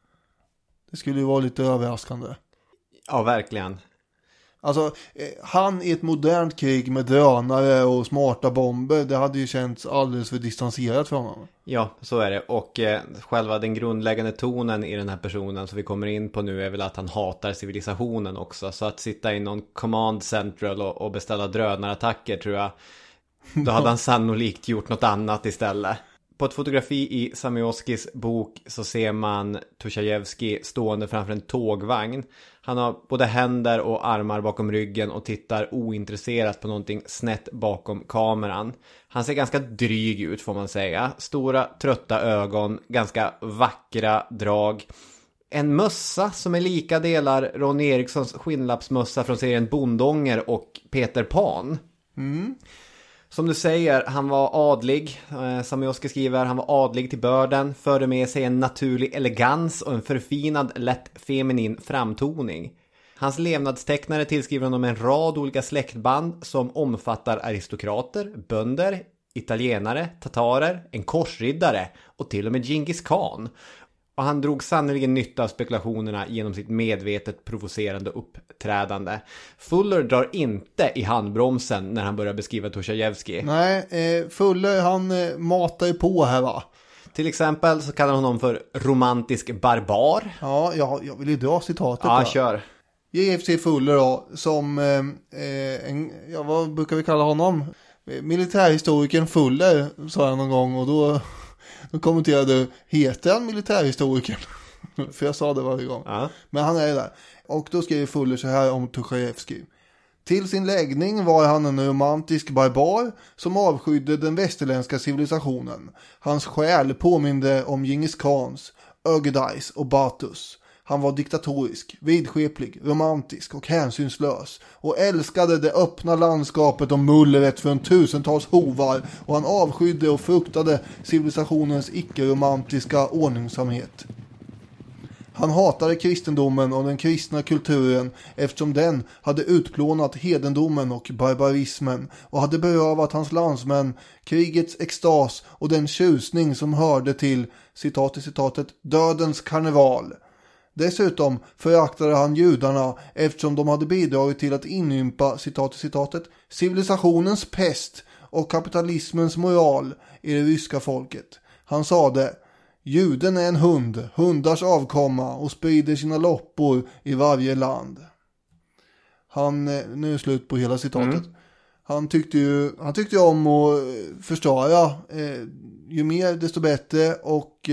Speaker 1: Det skulle ju vara lite överraskande.
Speaker 2: Ja, verkligen.
Speaker 1: Alltså, han i ett modernt krig med drönare och smarta bomber, det hade ju känts alldeles för distanserat för honom.
Speaker 2: Ja, så är det. Och själva den grundläggande tonen i den här personen som vi kommer in på nu är väl att han hatar civilisationen också. Så att sitta i någon command central och beställa drönarattacker, tror jag, då hade han sannolikt gjort något annat istället. På ett fotografi i Samioskis bok så ser man Tuchajevski stående framför en tågvagn. Han har både händer och armar bakom ryggen och tittar ointresserat på någonting snett bakom kameran. Han ser ganska dryg ut, får man säga. Stora, trötta ögon, ganska vackra drag. En mössa som är lika delar Ronny Erikssons skinnlappsmössa från serien Bondånger och Peter Pan. Som du säger, han var adlig. Samioski skriver, han var adlig till börden. Förde med sig en naturlig elegans och en förfinad, lätt feminin framtoning. Hans levnadstecknare tillskriver honom en rad olika släktband som omfattar aristokrater, bönder, italienare, tatarer, en korsriddare och till och med Genghis Khan. Och han drog sannoliken nytta av spekulationerna genom sitt medvetet provocerande uppträdande. Fuller drar inte i handbromsen när han börjar beskriva Tuchajevski.
Speaker 1: Nej, Fuller han matar ju på här, va?
Speaker 2: Till exempel så kallar honom för romantisk barbar.
Speaker 1: Ja, jag vill ju dra citatet.
Speaker 2: Ja, kör.
Speaker 1: JFC Fuller då, som vad brukar vi kalla honom? Militärhistorikern Fuller, sa jag någon gång, och då kommenterade, heter han militärhistorikern? För jag sa det varje gång.
Speaker 2: Ja.
Speaker 1: Men han är där. Och då skrev Fuller så här om Tuchajevski. Till sin läggning var han en romantisk barbar som avskydde den västerländska civilisationen. Hans själ påminde om Genghis Khans, Ögedais och Batus. Han var diktatorisk, vidskeplig, romantisk och hänsynslös och älskade det öppna landskapet och mullret från tusentals hovar, och han avskydde och fruktade civilisationens icke-romantiska ordningsamhet. Han hatade kristendomen och den kristna kulturen eftersom den hade utplånat hedendomen och barbarismen och hade berövat hans landsmän krigets extas och den tjusning som hörde till, citatet, dödens karneval. Dessutom föraktade han judarna eftersom de hade bidragit till att inympa, citatet, civilisationens pest och kapitalismens moral i det ryska folket. Han sade: juden är en hund, hundars avkomma, och sprider sina loppor i varje land. Nu är slut på hela citatet. Han tyckte ju om att förstöra, ju mer desto bättre, och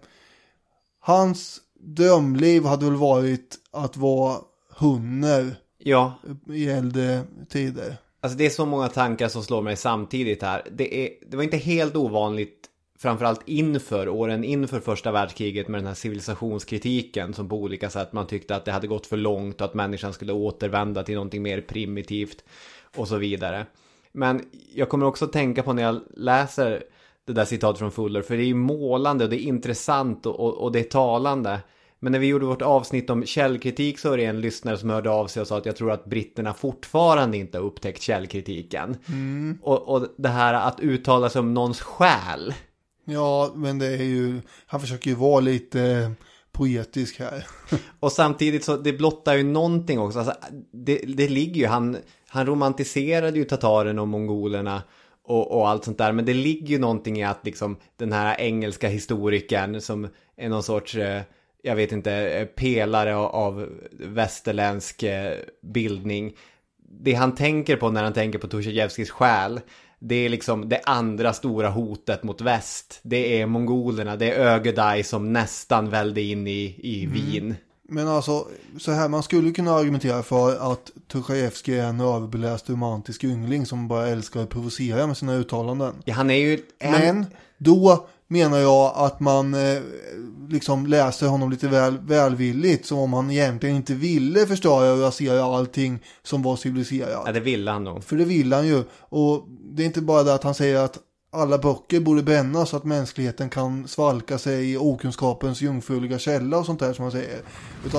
Speaker 1: hans drömliv hade väl varit att vara hunner,
Speaker 2: ja,
Speaker 1: i äldre tider.
Speaker 2: Alltså det är så många tankar som slår mig samtidigt här. Det var inte helt ovanligt, framförallt åren inför första världskriget, med den här civilisationskritiken som på olika sätt man tyckte att det hade gått för långt och att människan skulle återvända till någonting mer primitivt och så vidare. Men jag kommer också tänka på när jag läser det där citatet från Fuller, för det är ju målande och det är intressant och det är talande. Men när vi gjorde vårt avsnitt om källkritik så är det en lyssnare som hörde av sig och sa att jag tror att britterna fortfarande inte har upptäckt källkritiken. Och det här att uttala sig om någons själ.
Speaker 1: Ja, men det är ju, han försöker ju vara lite poetisk här.
Speaker 2: Och samtidigt så det blottar ju någonting också. Alltså, det ligger ju, han romantiserade ju tataren och mongolerna och allt sånt där. Men det ligger ju någonting i att liksom den här engelska historikern som är någon sorts, jag vet inte, pelare av västerländsk bildning. Det han tänker på när han tänker på Tucholskyjskis själ, det är liksom det andra stora hotet mot väst. Det är mongolerna, det är Ögedei som nästan välde in i Wien.
Speaker 1: Men alltså, så här, man skulle kunna argumentera för att Tucholskyj är en överbeläst romantisk yngling som bara älskar att provocera med sina uttalanden.
Speaker 2: Ja, han är ju
Speaker 1: Men då menar jag att man liksom läser honom lite välvilligt, som om han egentligen inte ville förstöra och rasera allting som var civiliserat.
Speaker 2: Ja, det ville han nog.
Speaker 1: För det vill han ju. Och det är inte bara det att han säger att alla böcker borde brännas så att mänskligheten kan svalka sig i okunskapens jungfruliga källa och sånt där som han säger. Utan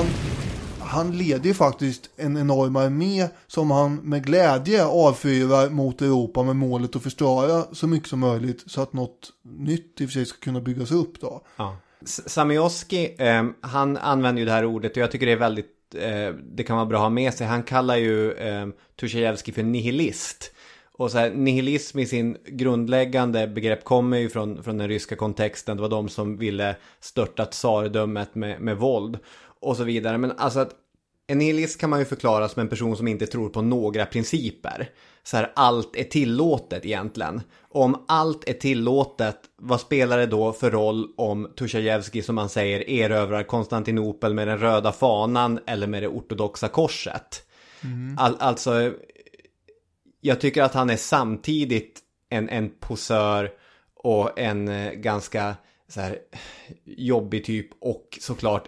Speaker 1: han leder ju faktiskt en enorm armé som han med glädje avfyrar mot Europa med målet att förstöra så mycket som möjligt så att något nytt i och för sig ska kunna byggas upp då.
Speaker 2: Ja. Samiosky, han använder ju det här ordet och jag tycker det är väldigt, det kan vara bra att ha med sig. Han kallar ju Tucholsky för nihilist. Och så här, nihilism i sin grundläggande begrepp kommer ju från den ryska kontexten. Det var de som ville störta tsardömet med våld och så vidare. Men alltså att en nihilist kan man ju förklara som en person som inte tror på några principer. Så här, allt är tillåtet egentligen. Och om allt är tillåtet, vad spelar det då för roll om Tucholsky, som man säger, erövrar Konstantinopel med den röda fanan eller med det ortodoxa korset? Alltså, jag tycker att han är samtidigt en posör och en ganska så här jobbig typ och såklart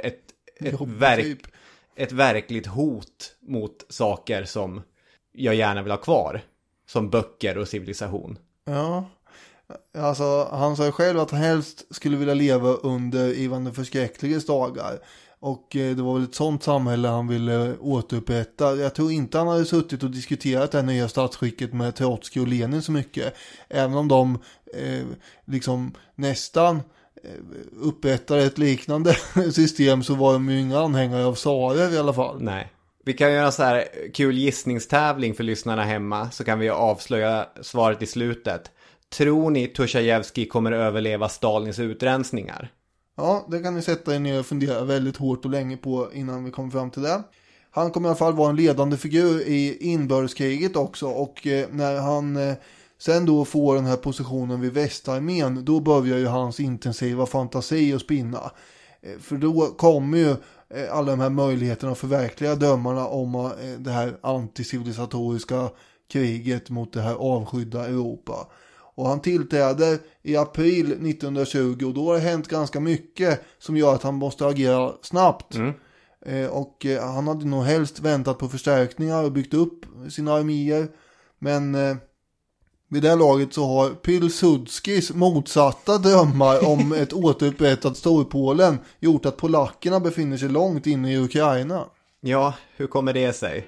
Speaker 2: ett verkligt hot mot saker som jag gärna vill ha kvar, som böcker och civilisation.
Speaker 1: Ja, alltså han sa själv att han helst skulle vilja leva under Ivan den förskräckliges dagar. Och det var väl ett sånt samhälle han ville återupprätta. Jag tror inte han hade suttit och diskuterat det nya statsskicket med Trotsky och Lenin så mycket. Även om de liksom nästan upprättade ett liknande system, så var de ju inga anhängare av tsarer i alla fall.
Speaker 2: Nej. Vi kan göra så här kul gissningstävling för lyssnarna hemma, så kan vi avslöja svaret i slutet. Tror ni Tucholsky kommer överleva Stalins utrensningar?
Speaker 1: Ja, det kan ni sätta er ner och fundera väldigt hårt och länge på innan vi kommer fram till det. Han kommer i alla fall vara en ledande figur i inbördeskriget också, och när han sen då får den här positionen vid västarmén, då börjar ju hans intensiva fantasi att spinna. För då kommer ju alla de här möjligheterna att förverkliga drömmarna om det här anticivilisatoriska kriget mot det här avskydda Europa. Och han tillträder i april 1920, och då har det hänt ganska mycket som gör att han måste agera snabbt. Och han hade nog helst väntat på förstärkningar och byggt upp sina arméer. Men vid det här laget så har Pilsudskis motsatta drömmar om ett återupprättat Storpolen gjort att polackerna befinner sig långt inne i Ukraina.
Speaker 2: Ja, hur kommer det sig?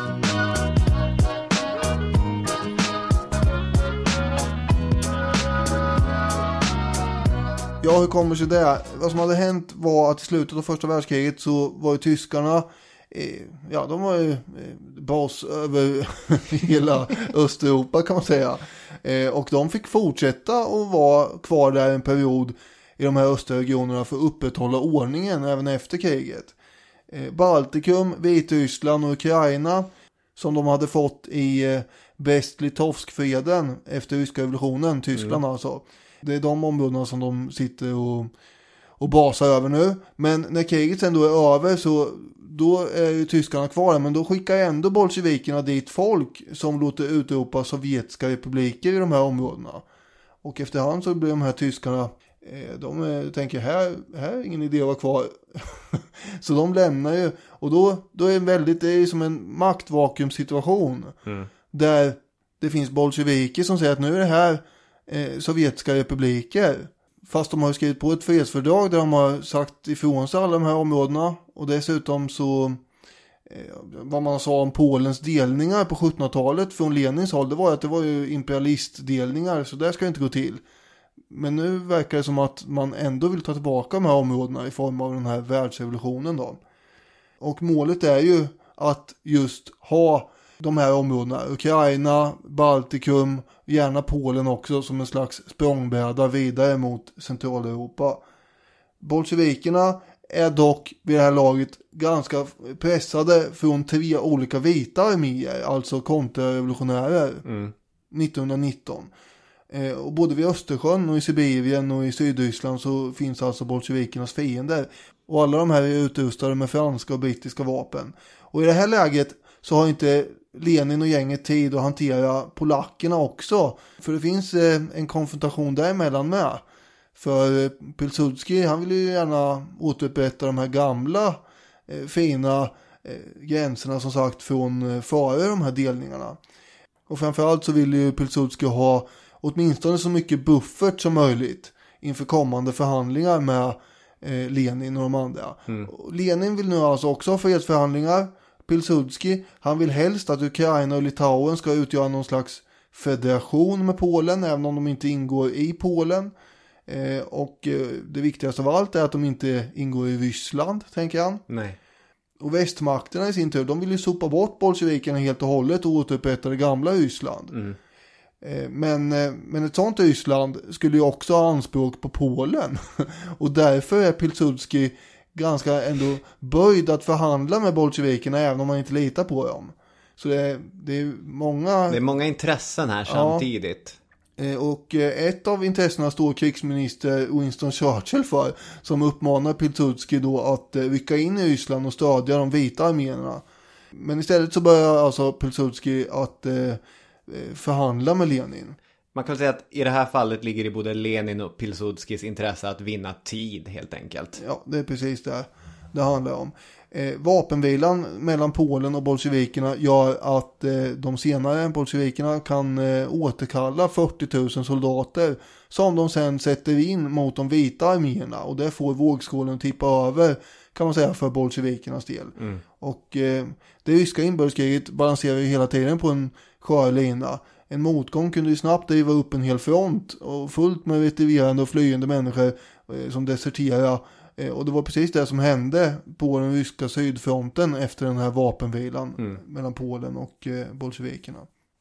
Speaker 1: Ja, hur kommer sig det? Vad som hade hänt var att i slutet av första världskriget så var ju tyskarna, de var ju bas över hela Östeuropa kan man säga. Och de fick fortsätta att vara kvar där en period i de här östregionerna för att upprätthålla ordningen även efter kriget. Baltikum, Vitryssland och Ukraina, som de hade fått i Brest-Litovsk-freden efter ryska revolutionen, Tyskland alltså. Det är de områdena som de sitter och basar över nu. Men när kriget sen då är över så då är ju tyskarna kvar, men då skickar ändå bolsjevikerna dit folk som låter utropa sovjetiska republiker i de här områdena. Och efterhand så blir de här tyskarna, de tänker här är ingen idé att vara kvar. Så de lämnar ju, och då är det är som en maktvakuumsituation där det finns bolsjeviker som säger att nu är det här sovjetiska republiker. Fast de har skrivit på ett fredsfördrag där de har sagt ifrån sig alla de här områdena. Och dessutom så vad man sa om Polens delningar på 1700-talet från Lenins håll, det var att det var ju imperialistdelningar, så där ska det inte gå till. Men nu verkar det som att man ändå vill ta tillbaka de här områdena i form av den här världsrevolutionen då. Och målet är ju att just ha de här områdena, Ukraina, Baltikum, gärna Polen också, som en slags språngbräda vidare mot Centraleuropa. Bolsjevikerna är dock vid det här laget ganska pressade från 3 olika vita arméer, alltså kontrarevolutionärer, 1919. Och både vid Östersjön och i Sibirien och i Sydryssland så finns alltså bolsjevikernas fiender. Och alla de här är utrustade med franska och brittiska vapen. Och i det här läget så har inte Lenin och gänget tid att hantera polackerna också. För det finns en konfrontation däremellan med. För Pilsudski, han vill ju gärna återupprätta de här gamla fina gränserna som sagt från före de här delningarna. Och framförallt så vill ju Pilsudski ha åtminstone så mycket buffert som möjligt inför kommande förhandlingar med Lenin och de andra. Lenin vill nu alltså också ha fredsförhandlingar. Pilsudski, han vill helst att Ukraina och Litauen ska utgöra någon slags federation med Polen, även om de inte ingår i Polen. Och det viktigaste av allt är att de inte ingår i Ryssland, tänker han.
Speaker 2: Nej.
Speaker 1: Och västmakterna i sin tur, de vill ju sopa bort bolsjevikerna helt och hållet och återupprätta det gamla Ryssland. Men ett sånt Ryssland skulle ju också ha anspråk på Polen. Och därför är Pilsudski ganska ändå böjd att förhandla med bolsjevikerna även om man inte litar på dem. Så det är många...
Speaker 2: Det är många intressen här samtidigt.
Speaker 1: Och ett av intressena står krigsminister Winston Churchill för, som uppmanar Pilsudski då att rycka in i Ryssland och stödja de vita arméerna. Men istället så börjar alltså Pilsudski att förhandla med Lenin.
Speaker 2: Man kan säga att i det här fallet ligger i både Lenin och Pilsudskis intresse att vinna tid helt enkelt.
Speaker 1: Ja, det är precis det handlar om. Vapenvilan mellan Polen och bolsjevikerna gör att de senare bolsjevikerna kan återkalla 40 000 soldater som de sen sätter in mot de vita arméerna, och det får vågskålen tippa över, kan man säga, för bolsjevikernas del. Och det ryska inbördeskriget balanserar ju hela tiden på en skör lina. En motgång kunde ju snabbt driva upp en hel front och fullt med retirerande och flyende människor som deserterade. Och det var precis det som hände på den ryska sydfronten efter den här vapenvilan mellan Polen och bolsjevikerna.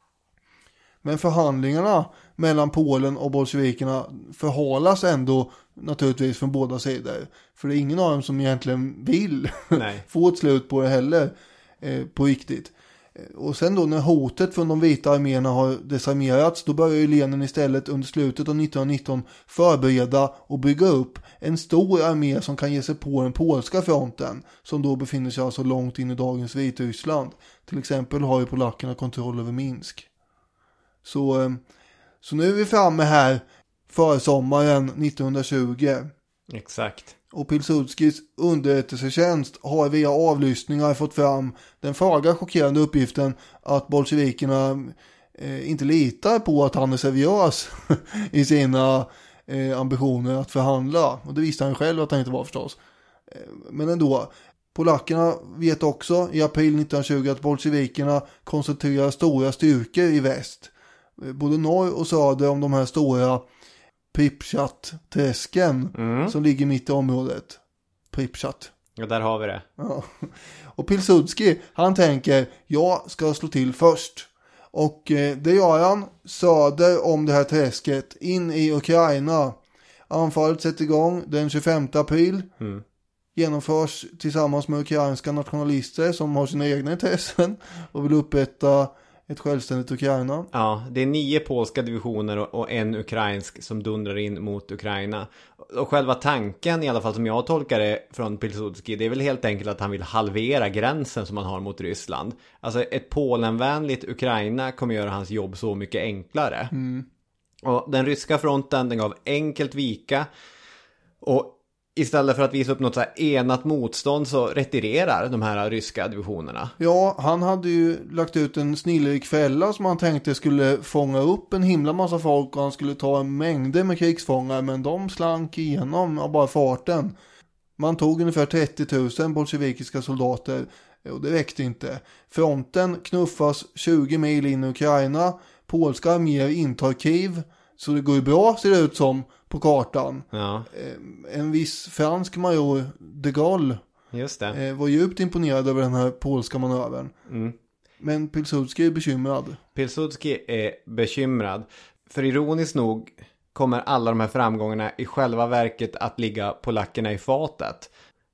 Speaker 1: Men förhandlingarna mellan Polen och bolsjevikerna förhalas ändå naturligtvis från båda sidor. För det är ingen av dem som egentligen vill få ett slut på det heller på riktigt. Och sen då när hotet från de vita arméerna har desarmerats, då börjar ju Lenin istället under slutet av 1919 förbereda och bygga upp en stor armé som kan ge sig på den polska fronten, som då befinner sig alltså långt in i dagens Vitryssland. Till exempel har ju polackerna kontroll över Minsk. Så nu är vi framme här för sommaren 1920.
Speaker 2: Exakt.
Speaker 1: Och Pilsudskis underrättelsetjänst har via avlyssningar fått fram den föga chockerande uppgiften att bolsjevikerna inte litar på att han är seriös i sina ambitioner att förhandla. Och det visste han själv att han inte var, förstås. Men ändå, polackerna vet också i april 1920 att bolsjevikerna koncentrerar stora styrkor i väst. Både norr och söder om de här stora Pripyat-träsken som ligger mitt i området. Pripyat.
Speaker 2: Ja, där har vi det.
Speaker 1: Ja. Och Pilsudski, han tänker, jag ska slå till först. Och det gör han söder om det här träsket, in i Ukraina. Anfallet sätter igång den 25 april. Genomförs tillsammans med ukrainska nationalister som har sina egna intressen och vill upprätta ett självständigt Ukraina.
Speaker 2: Ja, det är 9 polska divisioner och en ukrainsk som dundrar in mot Ukraina. Och själva tanken, i alla fall som jag tolkar det från Pilsudski, det är väl helt enkelt att han vill halvera gränsen som man har mot Ryssland. Alltså ett Polenvänligt Ukraina kommer göra hans jobb så mycket enklare. Och den ryska fronten, den gav enkelt vika. Och istället för att visa upp något så här enat motstånd så retirerar de här ryska divisionerna.
Speaker 1: Ja, han hade ju lagt ut en snillrik fälla som han tänkte skulle fånga upp en himla massa folk och han skulle ta en mängder med krigsfångar, men de slank igenom av bara farten. Man tog ungefär 30 000 bolsjevikiska soldater och det räckte inte. Fronten knuffas 20 mil in i Ukraina, polska arméer intar Kiev, så det går ju bra ser det ut som på kartan.
Speaker 2: Ja.
Speaker 1: En viss fransk major de Gaulle
Speaker 2: Just det.
Speaker 1: var djupt imponerad över den här polska manövern. Men Pilsudski är bekymrad.
Speaker 2: Pilsudski är bekymrad. För ironiskt nog kommer alla de här framgångarna i själva verket att ligga polackerna i fatet.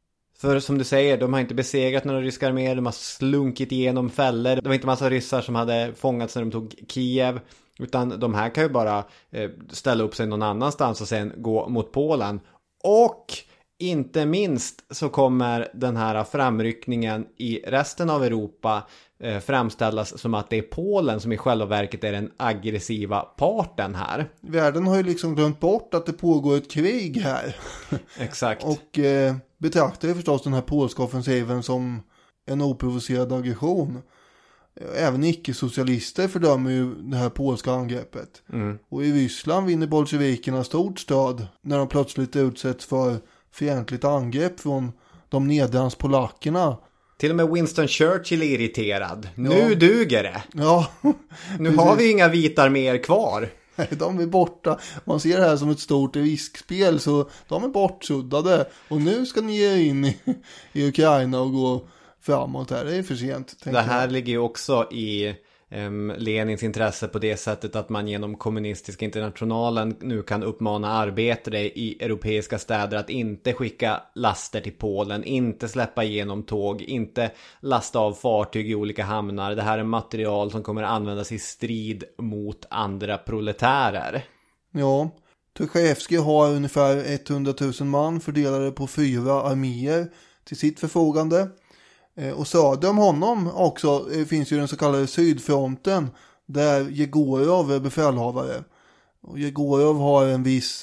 Speaker 2: För som du säger, de har inte besegrat några ryska arméer, de har slunkit igenom fällor. Det var inte massa ryssar som hade fångats när de tog Kiev. Utan de här kan ju bara ställa upp sig någon annanstans och sen gå mot Polen. Och inte minst så kommer den här framryckningen i resten av Europa framställas som att det är Polen som i själva verket är den aggressiva parten här.
Speaker 1: Världen har ju liksom glömt bort att det pågår ett krig här.
Speaker 2: Exakt.
Speaker 1: Och betraktar ju förstås den här polska offensiven som en oprovocerad aggression. Även icke-socialister fördömer ju det här polska angreppet. Och i Ryssland vinner bolsjevikerna stort stöd när de plötsligt utsätts för fientligt angrepp från de nederlandspolackerna.
Speaker 2: Till och med Winston Churchill är irriterad. Nu duger det.
Speaker 1: Ja.
Speaker 2: Nu har vi inga vita arméer kvar.
Speaker 1: Nej, de är borta. Man ser det här som ett stort riskspel, så de är bortsuddade. Och nu ska ni ge in i Ukraina och gå framåt här. Det är för sent.
Speaker 2: Det här ligger ju också i Lenins intresse på det sättet att man genom kommunistiska internationalen nu kan uppmana arbetare i europeiska städer att inte skicka laster till Polen, inte släppa igenom tåg, inte lasta av fartyg i olika hamnar. Det här är material som kommer användas i strid mot andra proletärer.
Speaker 1: Ja, Tucholsky har ungefär 100 000 man fördelade på 4 arméer till sitt förfogande. Och söder om honom också finns ju den så kallade Sydfronten där Jegorov är befälhavare. Och Jegorov har en viss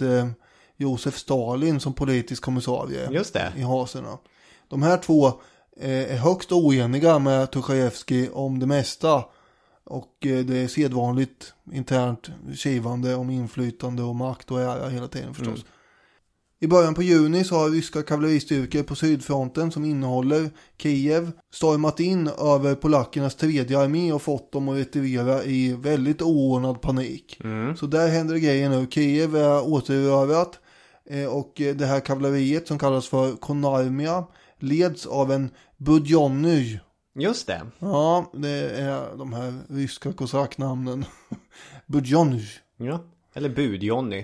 Speaker 1: Josef Stalin som politisk kommissarie.
Speaker 2: Just det.
Speaker 1: I haserna. De här två är högst oeniga med Tucholsky om det mesta. Och det är sedvanligt internt kivande om inflytande och makt och ära hela tiden förstås. I början på juni så har ryska kavalleristyrkor på Sydfronten som innehåller Kiev stormat in över polackernas 3:e armé och fått dem att retirera i väldigt oordnad panik. Så där händer grejer nu. Kiev är återerövrat och det här kavalleriet som kallas för Konarmia leds av en Budjonny.
Speaker 2: Just det.
Speaker 1: Ja, det är de här ryska kosacknamnen. Budjonny.
Speaker 2: Ja, eller Budjonny.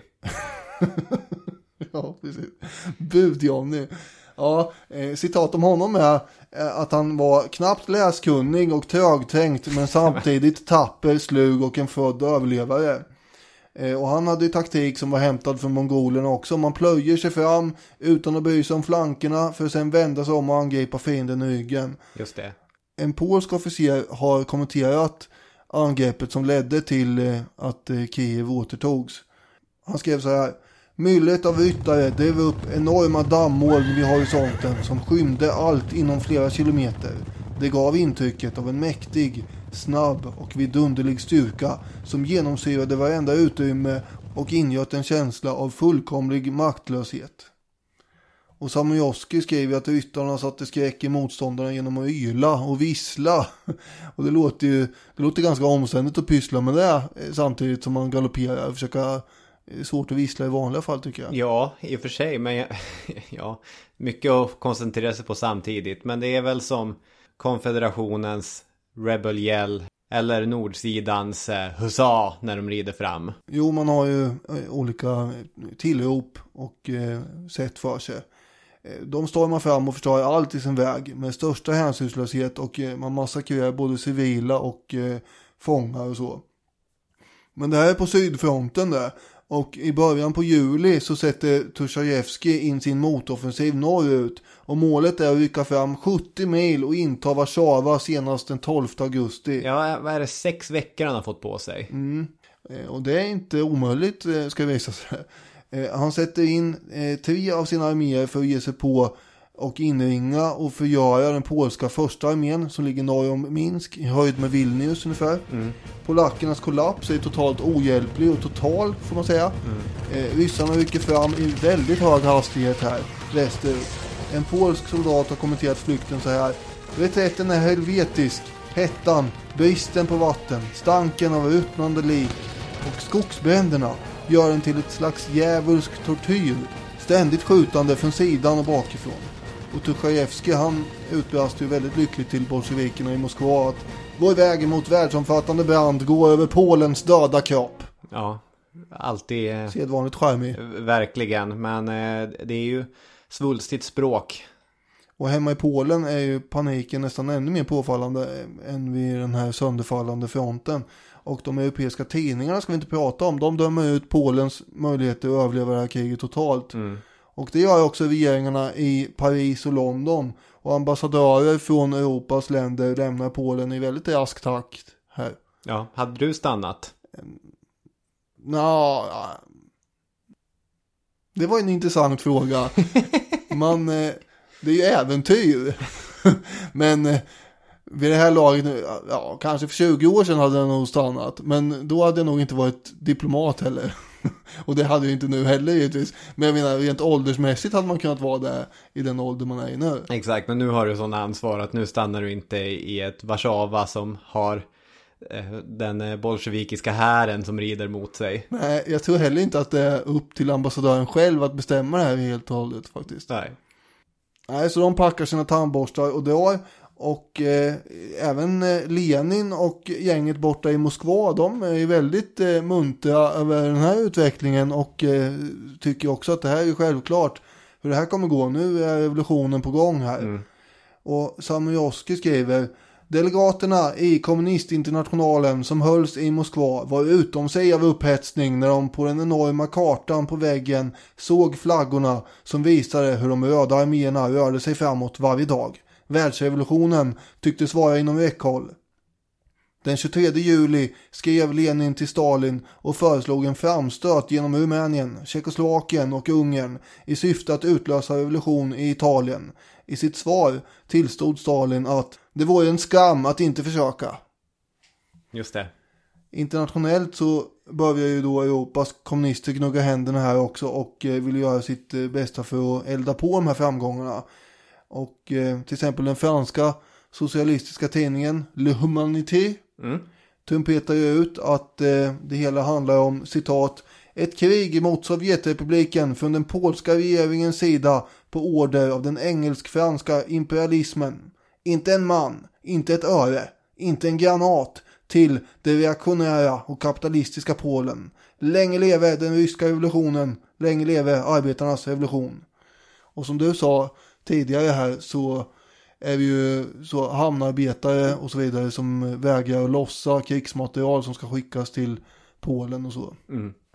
Speaker 1: Ja, precis. Budjonny. Ja, citat om honom är att han var knappt läskunnig och trögtänkt men samtidigt tapper, slug och en född överlevare. Och han hade ju taktik som var hämtad från mongolerna också. Man plöjer sig fram utan att bry sig om flankerna för att sen vända sig om och angripa fienden i ryggen.
Speaker 2: Just det.
Speaker 1: En polsk officer har kommenterat angreppet som ledde till att Kiev återtogs. Han skrev så här: myllet av ryttare drev upp enorma dammoln vid horisonten som skymde allt inom flera kilometer. Det gav intrycket av en mäktig, snabb och vidunderlig styrka som genomsyrade varenda utrymme och ingöt en känsla av fullkomlig maktlöshet. Och Samojowski skriver att ryttarna satte skräck i motståndarna genom att yla och vissla. Och det låter ganska omständigt att pyssla med det samtidigt som man galopperar och försöka. Det är svårt att vissla i vanliga fall tycker jag.
Speaker 2: Ja, i och för sig. Men ja, mycket att koncentrera sig på samtidigt. Men det är väl som konfederationens Rebel Yell eller nordsidans hussa när de rider fram.
Speaker 1: Jo, man har ju olika tillrop och sätt för sig. De stormar fram och förstör allt i sin väg med största hänsynslöshet och man massakrerar både civila och fångar och så. Men det här är på sydfronten där. Och i början på juli så sätter Tucholsky in sin motoffensiv norrut. Och målet är att rycka fram 70 mil och inta Warszawa senast den 12 augusti.
Speaker 2: Ja, vad är det? 6 veckor han har fått på sig.
Speaker 1: Och det är inte omöjligt, ska visa sig. Han sätter in 3 av sina arméer för att ge sig på och inringa och förgöra den polska första armén som ligger norr om Minsk i höjd med Vilnius ungefär. Polackernas kollaps är totalt ohjälplig och total, får man säga. Ryssarna rycker fram i väldigt hög hastighet här västerut. En polsk soldat har kommenterat flykten så här: reträtten är helvetisk, hettan, bristen på vatten, stanken av utnande lik och skogsbränderna gör den till ett slags djävulsk tortyr, ständigt skjutande från sidan och bakifrån. Och Tucholsky, han utbrast ju väldigt lyckligt till bolsjevikerna i Moskva att vår väg mot världsomfattande brand går över Polens döda kropp.
Speaker 2: Ja, alltid
Speaker 1: sedvanligt charmig.
Speaker 2: Verkligen, men det är ju svulstigt språk.
Speaker 1: Och hemma i Polen är ju paniken nästan ännu mer påfallande än vid den här sönderfallande fronten. Och de europeiska tidningarna ska vi inte prata om. De dömer ut Polens möjligheter att överleva det här kriget totalt. Och det gör också regeringarna i Paris och London. Och ambassadörer från Europas länder lämnar Polen i väldigt rask takt här.
Speaker 2: Ja, hade du stannat?
Speaker 1: Det var en intressant fråga. Det är ju äventyr. Men vid det här laget nu, kanske för 20 år sedan hade jag nog stannat. Men då hade jag nog inte varit diplomat heller. Och det hade jag inte nu heller givetvis. Men jag menar, rent åldersmässigt hade man kunnat vara där i den ålder man är i nu.
Speaker 2: Exakt, men nu har du sån ansvar att nu stannar du inte i ett Warszawa som har den bolsjevikiska hären som rider mot sig.
Speaker 1: Nej, jag tror heller inte att det är upp till ambassadören själv att bestämma det här helt och hållet faktiskt. Nej, så de packar sina tandborstar och drar. Och även Lenin och gänget borta i Moskva, de är väldigt muntra över den här utvecklingen och tycker också att det här är självklart hur det här kommer gå. Nu är revolutionen på gång här. Och Samojowski skriver: delegaterna i kommunistinternationalen som hölls i Moskva var utom sig av upphetsning när de på den enorma kartan på väggen såg flaggorna som visade hur de röda arméerna rörde sig framåt varje dag. Världsrevolutionen tycktes vara inom räckhåll. Den 23 juli skrev Lenin till Stalin och föreslog en framstöt genom Rumänien, Tjeckoslovakien och Ungern i syfte att utlösa revolution i Italien. I sitt svar tillstod Stalin att det vore en skam att inte försöka.
Speaker 2: Just det.
Speaker 1: Internationellt så börjar ju då Europas kommunister gnugga händerna här också och vill göra sitt bästa för att elda på de här framgångarna. Och till exempel den franska socialistiska tidningen Le Humanité trumpetar ju ut att det hela handlar om, citat, ett krig mot Sovjetrepubliken från den polska regeringens sida på order av den engelsk-franska imperialismen. Inte en man, inte ett öre, inte en granat till det reaktionära och kapitalistiska Polen. Länge leve den ryska revolutionen, länge leve arbetarnas revolution. Och som du sa tidigare här så är vi ju så hamnarbetare och så vidare som vägrar att lossa krigsmaterial som ska skickas till Polen och så.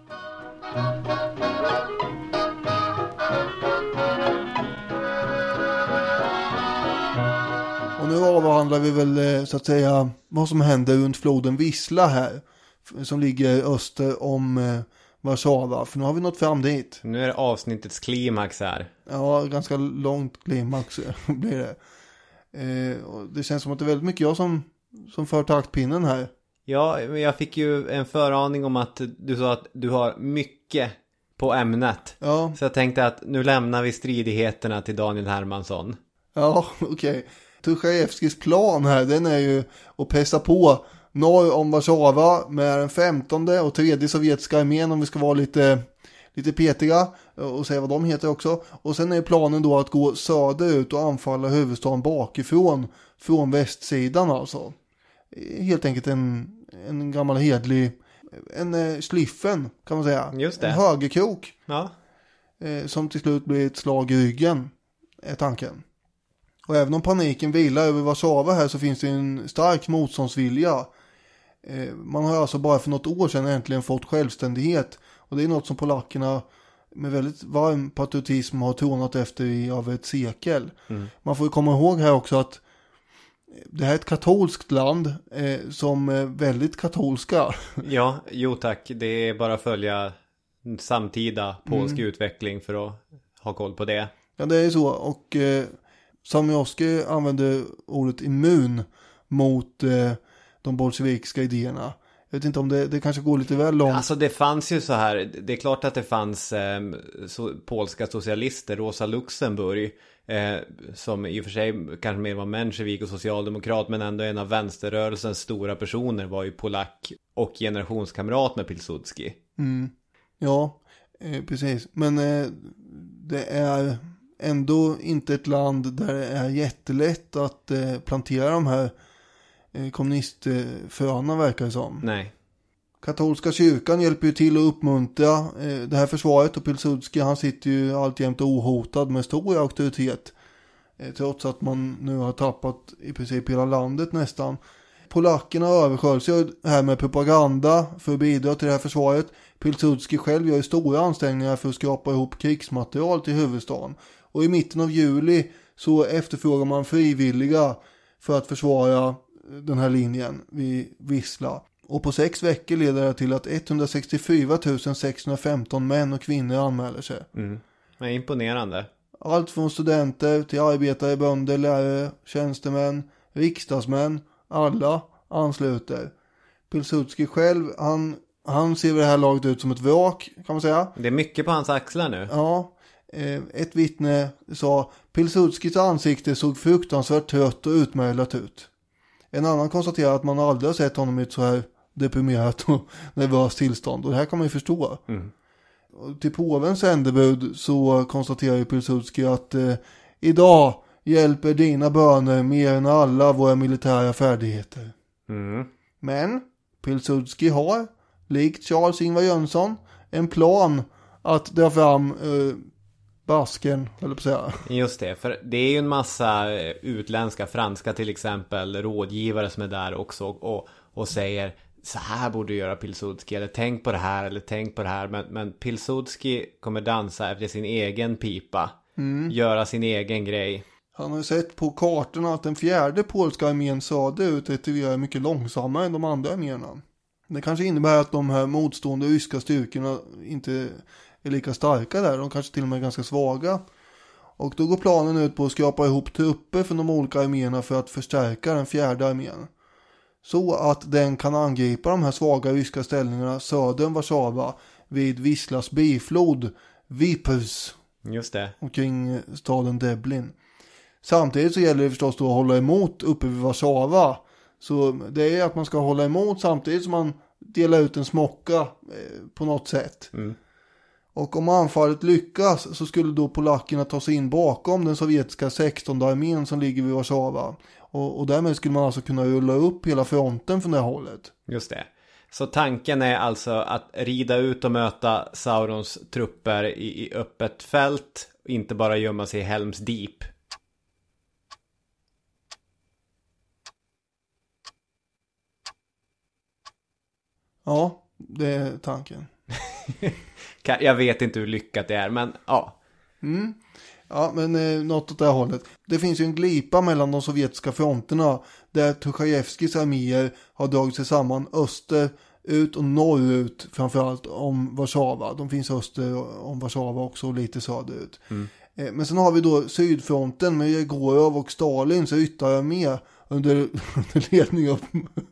Speaker 1: Och nu avhandlar vi väl så att säga vad som händer runt floden Wisla här som ligger öster om Warszawa, för nu har vi nått fram dit.
Speaker 2: Nu är det avsnittets klimax här.
Speaker 1: Ja, ganska långt klimax blir det. Och det känns som att det är väldigt mycket jag som för taktpinnen här.
Speaker 2: Ja, jag fick ju en föraning om att du sa att du har mycket på ämnet.
Speaker 1: Ja.
Speaker 2: Så jag tänkte att nu lämnar vi stridigheterna till Daniel Hermansson.
Speaker 1: Ja, okej. Tucholskys plan här, den är ju att pressa på norr om Warszawa med den 15:e och 3:e sovjetiska armén, om vi ska vara lite petiga och säga vad de heter också. Och sen är planen då att gå söderut och anfalla huvudstaden bakifrån, från västsidan alltså. Helt enkelt en gammal hedlig, en sliffen kan man säga.
Speaker 2: Just det.
Speaker 1: En högerkrok.
Speaker 2: Ja.
Speaker 1: Som till slut blir ett slag i ryggen, är tanken. Och även om paniken vilar över Warszawa här så finns det en stark motståndsvilja. Man har alltså bara för något år sedan äntligen fått självständighet. Och det är något som polackerna med väldigt varm patriotism har tronat efter i över ett sekel. Man får ju komma ihåg här också att det här är ett katolskt land som är väldigt katolska.
Speaker 2: Ja, jo tack. Det är bara att följa samtida polsk utveckling för att ha koll på det.
Speaker 1: Ja, det är så. Och Samiowski använde ordet immun mot de bolsjevikiska idéerna. Jag vet inte om det kanske går lite väl långt.
Speaker 2: Alltså det fanns ju så här, det är klart att det fanns polska socialister, Rosa Luxemburg, som i och för sig kanske mer var menschevik och socialdemokrat, men ändå en av vänsterrörelsens stora personer var ju polack och generationskamrat med Pilsudski.
Speaker 1: Ja, precis. Men det är ändå inte ett land där det är jättelätt att plantera de här kommunistföna, verkar det som.
Speaker 2: Nej.
Speaker 1: Katolska kyrkan hjälper ju till att uppmuntra det här försvaret, och Pilsudski, han sitter ju alltjämt ohotad med stor auktoritet, trots att man nu har tappat i princip hela landet nästan. Polackerna översköljs ju här med propaganda för att bidra till det här försvaret. Pilsudski själv gör ju stora ansträngningar för att skapa ihop krigsmaterial till huvudstaden. Och i mitten av juli så efterfrågar man frivilliga för att försvara den här linjen vid Wisla. Och på 6 veckor leder det till att 164 615 män och kvinnor anmäler sig.
Speaker 2: Det är imponerande.
Speaker 1: Allt från studenter till arbetare, bönder, lärare, tjänstemän, riksdagsmän, alla ansluter. Pilsudski själv, han ser vid det här laget ut som ett vrak, kan man säga.
Speaker 2: Det är mycket på hans axlar nu.
Speaker 1: Ja, ett vittne sa: Pilsudskis ansikte såg fruktansvärt trött och utmärglat ut. En annan konstaterar att man aldrig har sett honom i ett så här deprimerat och nervöst tillstånd. Och det här kan man ju förstå. Och till påvens sändebud så konstaterar ju Pilsudski att idag hjälper dina böner mer än alla våra militära färdigheter. Men Pilsudski har, likt Charles Ingvar Jönsson, en plan att dra fram basken, eller på säga.
Speaker 2: Just det, för det är ju en massa utländska, franska till exempel, rådgivare som är där också och säger: så här borde du göra, Pilsudski, eller tänk på det här, eller tänk på det här. Men Pilsudski kommer dansa efter sin egen pipa, göra sin egen grej.
Speaker 1: Han har sett på kartorna att den 4:e polska armén söderut retirerar mycket långsammare än de andra arméerna. Det kanske innebär att de här motstående ryska styrkorna inte är lika starka där. De kanske till och med är ganska svaga. Och då går planen ut på att skrapa ihop trupper från de olika arméerna för att förstärka den 4:e armén. Så att den kan angripa de här svaga ryska ställningarna söder om Warszawa vid Wislas biflod Vipers.
Speaker 2: Just det.
Speaker 1: Omkring staden Deblin. Samtidigt så gäller det förstås då att hålla emot uppe vid Warszawa. Så det är att man ska hålla emot samtidigt som man delar ut en smocka på något sätt. Och om anfallet lyckas så skulle då polackerna ta sig in bakom den sovjetiska 16:e armén som ligger vid Warszawa. Och därmed skulle man alltså kunna rulla upp hela fronten från det hållet.
Speaker 2: Just det. Så tanken är alltså att rida ut och möta Saurons trupper i öppet fält, inte bara gömma sig i Helms Deep.
Speaker 1: Ja, det är tanken.
Speaker 2: Jag vet inte hur lyckat det är, men ja.
Speaker 1: Ja, men något åt det här hållet. Det finns ju en glipa mellan de sovjetiska fronterna där Tuchajevskis arméer har dragit sig samman österut och norrut, framförallt om Warszawa. De finns öster om Warszawa också och lite söderut. Men sen har vi då sydfronten med Jegorov och Stalins ytterarmé under ledning av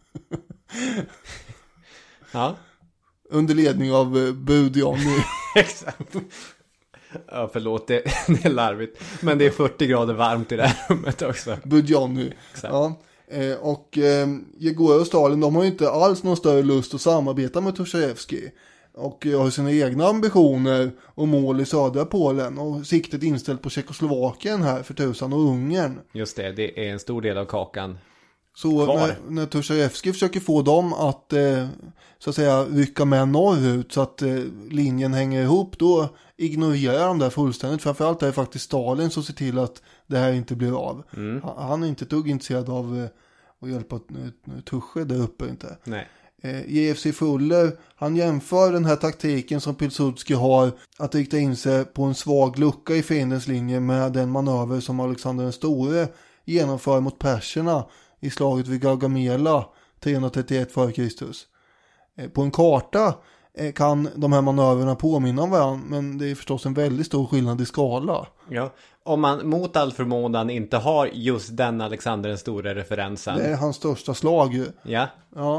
Speaker 2: ja.
Speaker 1: Under ledning av Budionny.
Speaker 2: Exakt. Ja, förlåt, det är larvigt. Men det är 40 grader varmt i det här rummet också.
Speaker 1: Budionny. Ja. Och Jegorov och Stalin, de har ju inte alls någon större lust att samarbeta med Tuchajevski. Och har sina egna ambitioner och mål i södra Polen. Och siktet inställt på Tjeckoslovakien här för tusan och Ungern.
Speaker 2: Just det, det är en stor del av kakan.
Speaker 1: Så när Tuchajevski försöker få dem att så att säga rycka med norrut så att linjen hänger ihop, då ignorerar de det fullständigt. Framförallt är det faktiskt Stalin som ser till att det här inte blir av. Han är inte ett dugg intresserad av att hjälpa Tusche där uppe inte.
Speaker 2: Nej.
Speaker 1: JFC Fuller, han jämför den här taktiken som Pilsudski har att rikta in sig på en svag lucka i fiendens linje med den manöver som Alexander den store genomför mot perserna i slaget vid Gaugamela 331 f.Kr. På en karta kan de här manöverna påminna om varandra, men det är förstås en väldigt stor skillnad i skala.
Speaker 2: Ja, om man mot all förmodan inte har just den Alexander den store referensen.
Speaker 1: Det är hans största slag ju.
Speaker 2: Ja.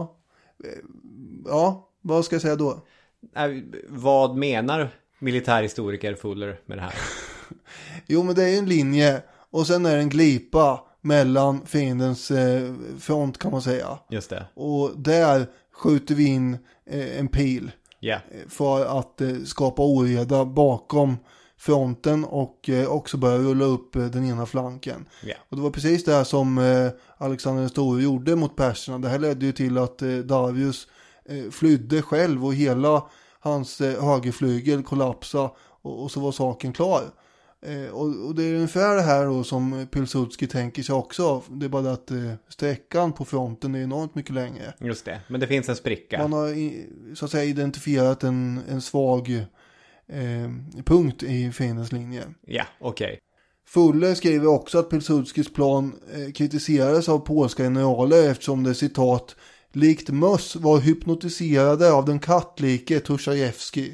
Speaker 1: Ja, vad ska jag säga då?
Speaker 2: Vad menar militärhistoriker Fuller med det här?
Speaker 1: Jo, men det är en linje och sen är det en glipa mellan fiendens front kan man säga.
Speaker 2: Just det.
Speaker 1: Och där skjuter vi in en pil för att skapa oreda bakom fronten och också börja rulla upp den ena flanken. Och det var precis det här som Alexander den store gjorde mot perserna. Det här ledde ju till att Darius flydde själv och hela hans högerflygel kollapsade och så var saken klar. Och det är ungefär det här då som Pilsudski tänker sig också. Det är bara att sträckan på fronten är enormt mycket längre.
Speaker 2: Just det, men det finns en spricka.
Speaker 1: Man har så att säga identifierat en svag punkt i fiendens linje.
Speaker 2: Ja, okej.
Speaker 1: Fuller skriver också att Pilsudskis plan kritiserades av polska generaler eftersom det citat likt möss var hypnotiserade av den kattlike Tuchajevski.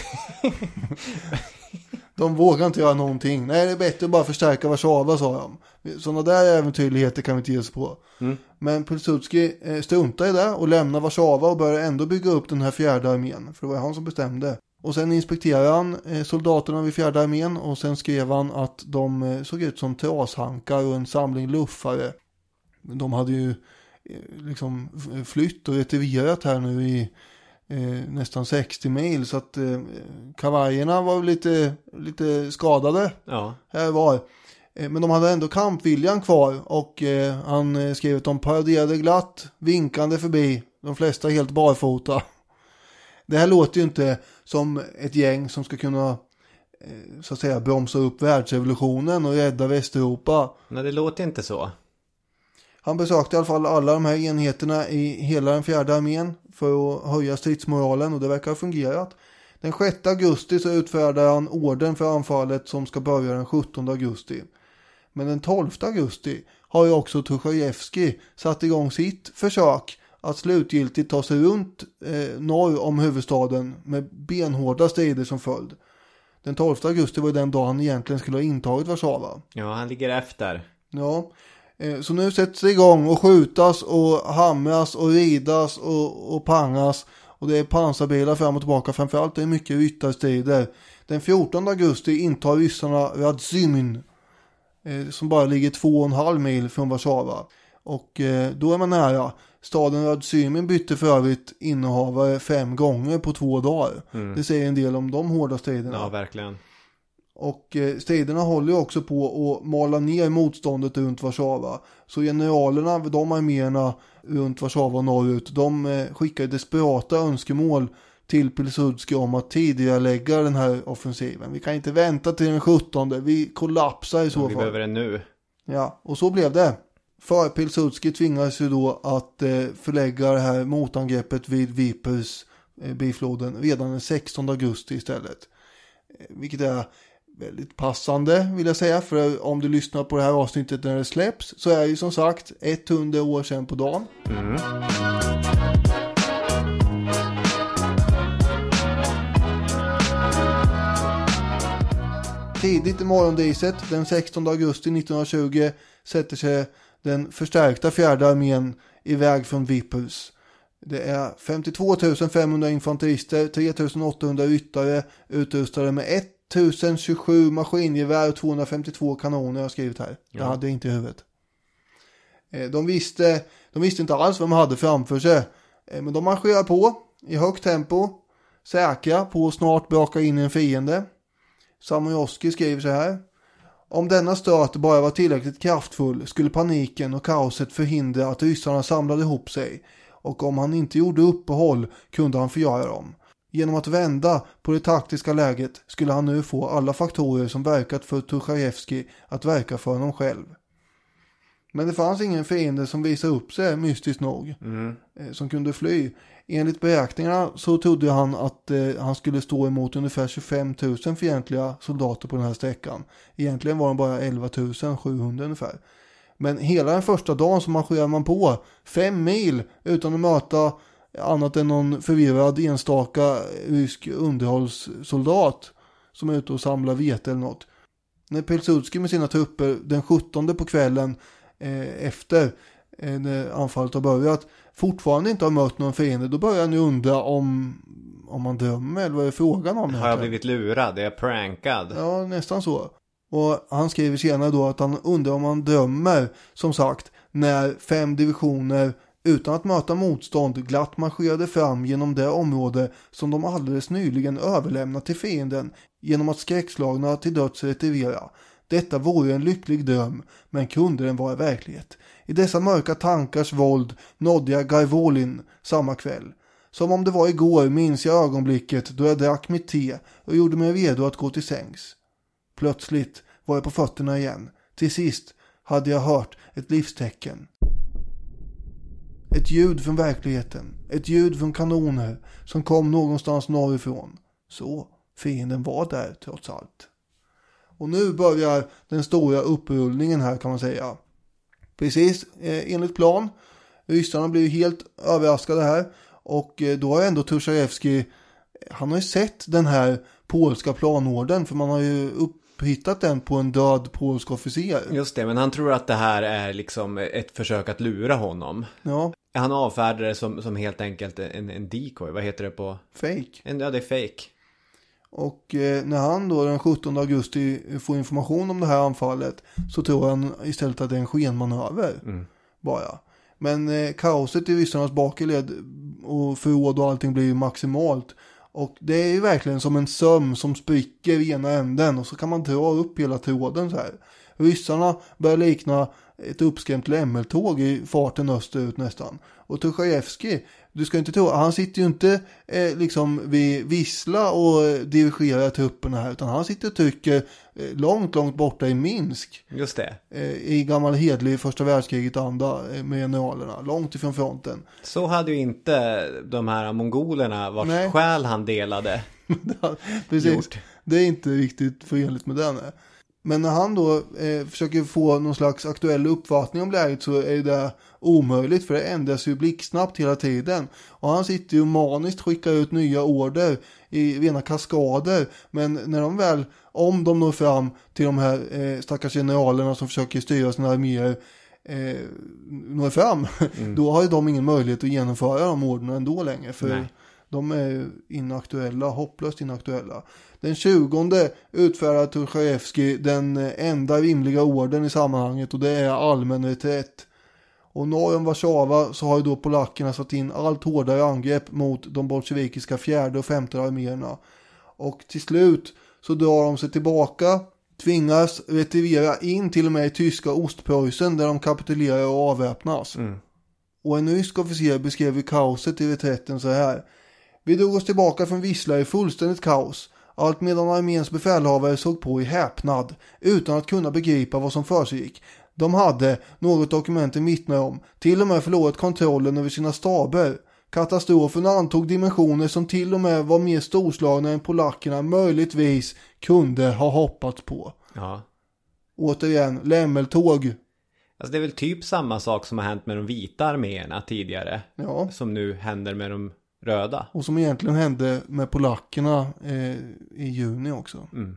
Speaker 1: De vågar inte göra någonting. Nej, det är bättre att bara förstärka Warszawa, sa de. Sådana där äventyrligheter kan vi inte ge oss på. Men Pilsudski struntar i det och lämnar Warszawa och börjar ändå bygga upp den här fjärde armén. För det var han som bestämde. Och sen inspekterade han soldaterna vid fjärde armén och sen skrev han att de såg ut som trashankar och en samling luffare. De hade ju liksom flytt och retiverat här nu i nästan 60 mil så att kavajerna var lite skadade.
Speaker 2: Ja.
Speaker 1: Här var. Men de hade ändå kampviljan kvar och han skrev att de paraderade glatt, vinkande förbi, de flesta helt barfota. Det här låter ju inte som ett gäng som ska kunna så att säga bromsa upp världsrevolutionen och rädda Västeuropa.
Speaker 2: Nej, det låter inte så.
Speaker 1: Han besökte i alla fall alla de här enheterna i hela den fjärde armén för att höja stridsmoralen och det verkar ha fungerat. Den 6 augusti så utfärdade han orden för anfallet som ska börja den 17 augusti. Men den 12 augusti har ju också Tuchajevski satt igång sitt försök att slutgiltigt ta sig runt norr om huvudstaden med benhårda strider som följd. Den 12 augusti var den dag han egentligen skulle ha intagit Warszawa.
Speaker 2: Ja, han ligger efter.
Speaker 1: Ja, så nu sätts det igång och skjutas och hamras och ridas och pangas. Och det är pansarbilar fram och tillbaka. Framförallt det är mycket ryttarstrider. Den 14 augusti intar ryssarna Radzymin som bara ligger 2,5 mil från Warszawa. Och då är man nära. Staden Radzymin bytte för övrigt innehavare 5 gånger på 2 dagar. Det säger en del om de hårda striderna.
Speaker 2: Ja, verkligen.
Speaker 1: Och striderna håller ju också på att mala ner motståndet runt Warszawa. Så generalerna, de arméerna runt Warszawa och norrut, de skickar desperata önskemål till Pilsudski om att tidigarelägga den här offensiven. Vi kan inte vänta till den 17. Vi kollapsar i så fall.
Speaker 2: Vi behöver det nu.
Speaker 1: Ja, och så blev det. För Pilsudski tvingades ju då att förlägga det här motangreppet vid Vipers bifloden redan den 16 augusti istället. Vilket är väldigt passande vill jag säga, för om du lyssnar på det här avsnittet när det släpps så är det ju som sagt 100 år sedan på dagen. Tidigt i morgondiset den 16 augusti 1920 sätter sig den förstärkta fjärde armén iväg från Vipers. Det är 52 500 infanterister, 3 800 ryttare utrustade med 1027 maskingevär och 252 kanoner jag har skrivit här. Jag hade inte i huvudet. De visste inte alls vad de hade framför sig. Men de marscherar på i högt tempo, säkra på att snart braka in i en fiende. Samojowski skriver så här: om denna stöt bara var tillräckligt kraftfull skulle paniken och kaoset förhindra att ryssarna samlade ihop sig, och om han inte gjorde uppehåll kunde han förgöra dem. Genom att vända på det taktiska läget skulle han nu få alla faktorer som verkat för Tuchajevski att verka för honom själv. Men det fanns ingen fiende som visade upp sig mystiskt nog. Som kunde fly. Enligt beräkningarna så trodde han att han skulle stå emot ungefär 25 000 fientliga soldater på den här sträckan. Egentligen var de bara 11 700 ungefär. Men hela den första dagen så marscherade man på 5 mil utan att möta annat än någon förvirrad enstaka rysk underhållssoldat som är ute och samlar vete eller något. När Pilsudski med sina trupper den 17 på kvällen efter när anfallet har börjat fortfarande inte har mött någon fiende, då börjar han ju undra om man drömmer eller vad är frågan om.
Speaker 2: Har jag blivit lurad? Är jag prankad?
Speaker 1: Ja, nästan så. Och han skriver senare då att han undrar om han drömmer, som sagt, när 5 divisioner utan att möta motstånd glatt marscherade fram genom det område som de alldeles nyligen överlämnat till fienden genom att skräckslagna till döds retirera. Detta vore en lycklig dröm, men kunde den vara verklighet? I dessa mörka tankars våld nådde jag Gaivolin samma kväll. Som om det var igår minns jag ögonblicket då jag drack mitt te och gjorde mig redo att gå till sängs. Plötsligt var jag på fötterna igen. Till sist hade jag hört ett livstecken. Ett ljud från verkligheten. Ett ljud från kanoner som kom någonstans norrifrån. Så, fienden var där trots allt. Och nu börjar den stora upprullningen här, kan man säga. Precis enligt plan. Ryssarna blir ju helt överraskade här. Och då har ändå Tucholsky, han har ju sett den här polska planorden, för man har ju upphittat den på en död polsk officer.
Speaker 2: Just det, men han tror att det här är liksom ett försök att lura honom.
Speaker 1: Ja.
Speaker 2: Han avfärdar det som helt enkelt en decoy. Vad heter det på?
Speaker 1: Fake.
Speaker 2: Ja, det är fake.
Speaker 1: Och när han då den 17 augusti får information om det här anfallet, så tror han istället att det är en skenmanöver. Bara. Men kaoset i ryssarnas bakeled och förråd och allting blir ju maximalt. Och det är ju verkligen som en söm som spricker i ena änden, och så kan man dra upp hela tråden så här. Ryssarna börjar likna ett uppskrämt lämmeltåg i farten österut nästan. Och Tucholsky, du ska inte tro, han sitter ju inte liksom vid Wisla och dirigerar trupperna här, utan han sitter och trycker långt borta i Minsk.
Speaker 2: Just det.
Speaker 1: I gammal hedlig första världskriget anda med generalerna, långt ifrån fronten.
Speaker 2: Så hade ju inte de här mongolerna vars själ han delade.
Speaker 1: Precis,
Speaker 2: gjort.
Speaker 1: Det är inte riktigt förenligt med den. Men när han då försöker få någon slags aktuell uppfattning om läget, så är det omöjligt, för det ändras ju blixtsnabbt hela tiden. Och han sitter ju maniskt skickar ut nya order i rena kaskader. Men när de väl, om de når fram till de här stackars generalerna som försöker styra sina arméer, når fram, då har ju de ingen möjlighet att genomföra de orderna ändå längre. För de är inaktuella, hopplöst inaktuella. Den 20 utfärdar Tucholsky den enda rimliga orden i sammanhanget, och det är allmän reträtt. Och norr om Warszawa så har ju då polackerna satt in allt hårdare angrepp mot de bolsjevikiska 4:e och 5:e arméerna. Och till slut så drar de sig tillbaka, tvingas retirera in till och med i tyska Ostpreussen, där de kapitulerar och avväpnas. Och en rysk officer beskrev ju kaoset i reträtten så här: vi drog oss tillbaka från Wisla i fullständigt kaos, allt medan arméns befälhavare såg på i häpnad, utan att kunna begripa vad som försiggick. De hade, något dokumenten vittnar om, till och med förlorat kontrollen över sina staber. Katastrofen antog dimensioner som till och med var mer storslagna än polackerna möjligtvis kunde ha hoppats på.
Speaker 2: Ja.
Speaker 1: Återigen, lämmeltåg.
Speaker 2: Alltså det är väl typ samma sak som har hänt med de vita arméerna tidigare.
Speaker 1: Ja.
Speaker 2: Som nu händer med de röda.
Speaker 1: Och som egentligen hände med polackerna i juni också.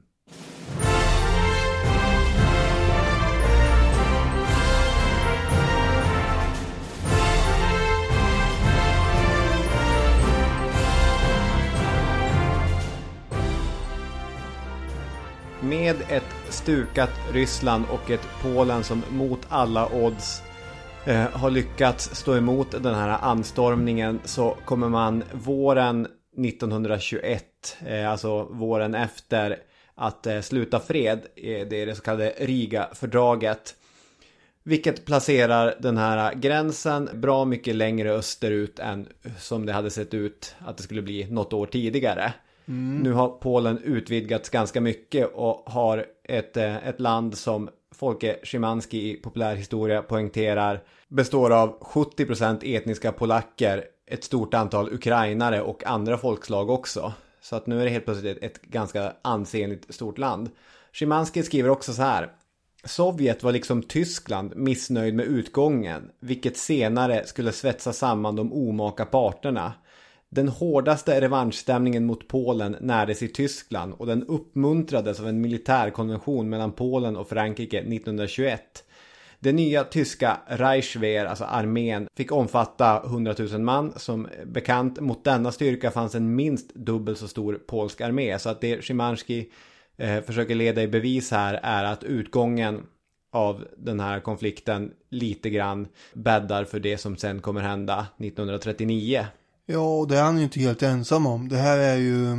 Speaker 2: Med ett stukat Ryssland och ett Polen som mot alla odds har lyckats stå emot den här anstormningen, så kommer man våren 1921, alltså våren efter, att sluta fred. Det är det så kallade Riga-fördraget, vilket placerar den här gränsen bra mycket längre österut än som det hade sett ut att det skulle bli något år tidigare. Nu har Polen utvidgats ganska mycket och har ett land som Folke Szymanski i populärhistoria poängterar, består av 70% etniska polacker, ett stort antal ukrainare och andra folkslag också. Så att nu är det helt plötsligt ett ganska ansenligt stort land. Szymanski skriver också så här: Sovjet var liksom Tyskland missnöjd med utgången, vilket senare skulle svetsa samman de omaka parterna. Den hårdaste revanschstämningen mot Polen närdes i Tyskland och den uppmuntrades av en militärkonvention mellan Polen och Frankrike 1921. Det nya tyska Reichswehr, alltså armén, fick omfatta 100 000 man. Som bekant, mot denna styrka fanns en minst dubbelt så stor polsk armé. Så att det Szymanski försöker leda i bevis här är att utgången av den här konflikten lite grann bäddar för det som sen kommer hända 1939.
Speaker 1: Ja, och det är han ju inte helt ensam om. Det här är ju...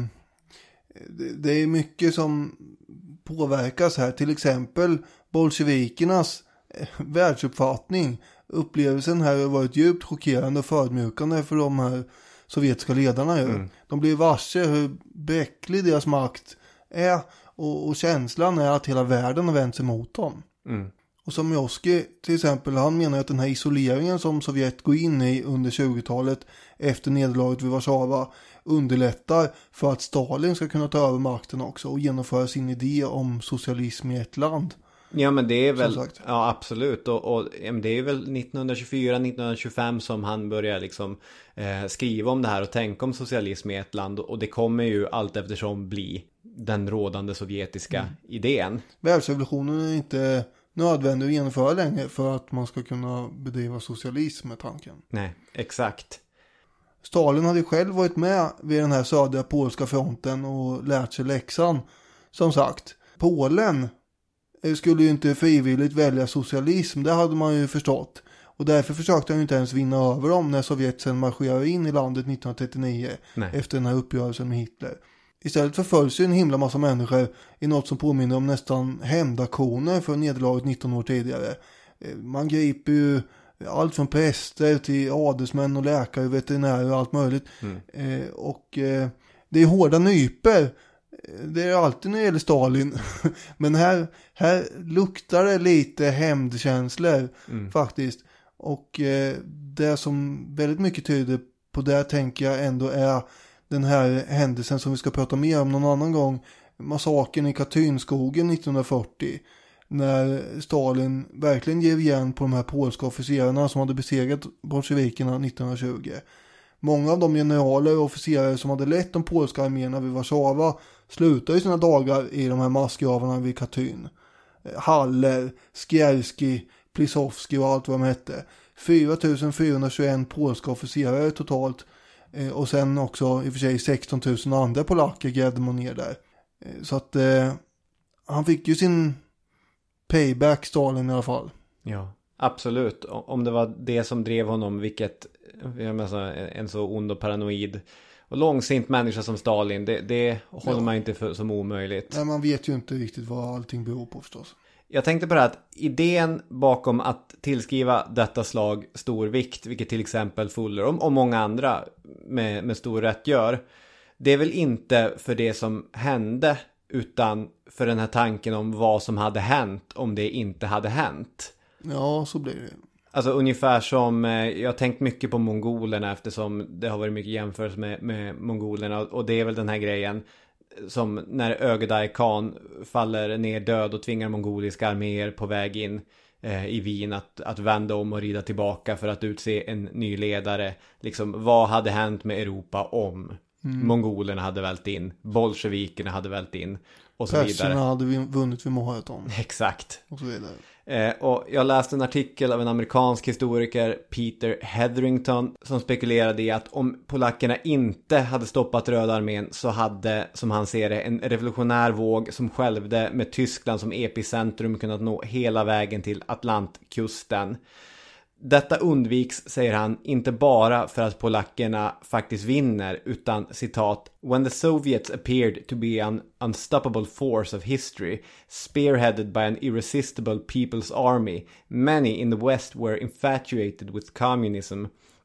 Speaker 1: Det är mycket som påverkas här. Till exempel bolsjevikernas världsuppfattning. Upplevelsen här har varit djupt chockerande och förödmjukande för de här sovjetiska ledarna. De blir varse hur bräcklig deras makt är. Och känslan är att hela världen har vänt sig mot dem. Och som Joski till exempel, han menar att den här isoleringen som Sovjet går in i under 20-talet efter nederlaget vid Warszawa underlättar för att Stalin ska kunna ta över makten också och genomföra sin idé om socialism i ett land.
Speaker 2: Ja, men det är väl, ja absolut, och det är väl 1924-1925 som han börjar liksom skriva om det här och tänka om socialism i ett land, och det kommer ju allt eftersom bli den rådande sovjetiska idén.
Speaker 1: Världsrevolutionen är inte nödvändig att genomföra längre för att man ska kunna bedriva socialism med tanken.
Speaker 2: Nej, exakt.
Speaker 1: Stalin hade själv varit med vid den här södra polska fronten och lärt sig läxan. Som sagt, Polen skulle ju inte frivilligt välja socialism, det hade man ju förstått. Och därför försökte han ju inte ens vinna över dem när Sovjet sen marscherade in i landet 1939. Nej. Efter den här uppgörelsen med Hitler. Istället förföljs ju en himla massa människor i något som påminner om nästan hämndaktioner för nederlaget 19 år tidigare. Man griper ju allt från präster till adelsmän och läkare, veterinärer och allt möjligt. Det är hårda nyper. Det är alltid när det gäller Stalin. Men här luktar det lite hämndkänslor faktiskt. Och det som väldigt mycket tyder på det, tänker jag ändå, är den här händelsen som vi ska prata mer om någon annan gång. Massakern i Katynskogen 1940. När Stalin verkligen ger igen på de här polska officerarna som hade besegrat bolsjevikerna 1920. Många av de generaler och officerare som hade lett de polska arméerna vid Warszawa slutade sina dagar i de här massgravarna vid Katyn. Haller, Skierski, Plisowski och allt vad de hette. 4421 polska officerare totalt. Och sen också i och för sig 16 000 andra polacker grävde man ner där. Så att han fick ju sin payback, Stalin, i alla fall.
Speaker 2: Ja, absolut. Om det var det som drev honom, vilket en så ond och paranoid och långsint människa som Stalin, det håller man inte för som omöjligt. Nej,
Speaker 1: man vet ju inte riktigt vad allting beror på förstås.
Speaker 2: Jag tänkte på det här att idén bakom att tillskriva detta slag stor vikt, vilket till exempel Fuller och många andra med stor rätt gör, det är väl inte för det som hände, utan för den här tanken om vad som hade hänt om det inte hade hänt.
Speaker 1: Ja, så blir det.
Speaker 2: Alltså ungefär som, jag har tänkt mycket på mongolerna eftersom det har varit mycket jämförelse med mongolerna, och det är väl den här grejen som när Ögedei Khan faller ner död och tvingar mongoliska arméer på väg in i Wien att vända om och rida tillbaka för att utse en ny ledare. Liksom, vad hade hänt med Europa om mongolerna hade vält in, bolsjevikerna hade vält in och så vidare.
Speaker 1: Perserna hade vunnit vid Marathon.
Speaker 2: Exakt.
Speaker 1: Och så vidare.
Speaker 2: Och jag läste en artikel av en amerikansk historiker, Peter Hetherington, som spekulerade i att om polackerna inte hade stoppat Röda armén så hade, som han ser det, en revolutionär våg som skälvde med Tyskland som epicentrum kunnat nå hela vägen till Atlantkusten. Detta undviks, säger han, inte bara för att polackerna faktiskt vinner, utan, citat, "When the Soviets appeared to be an unstoppable force of history, spearheaded by an irresistible people's army, many in the West were infatuated with communism,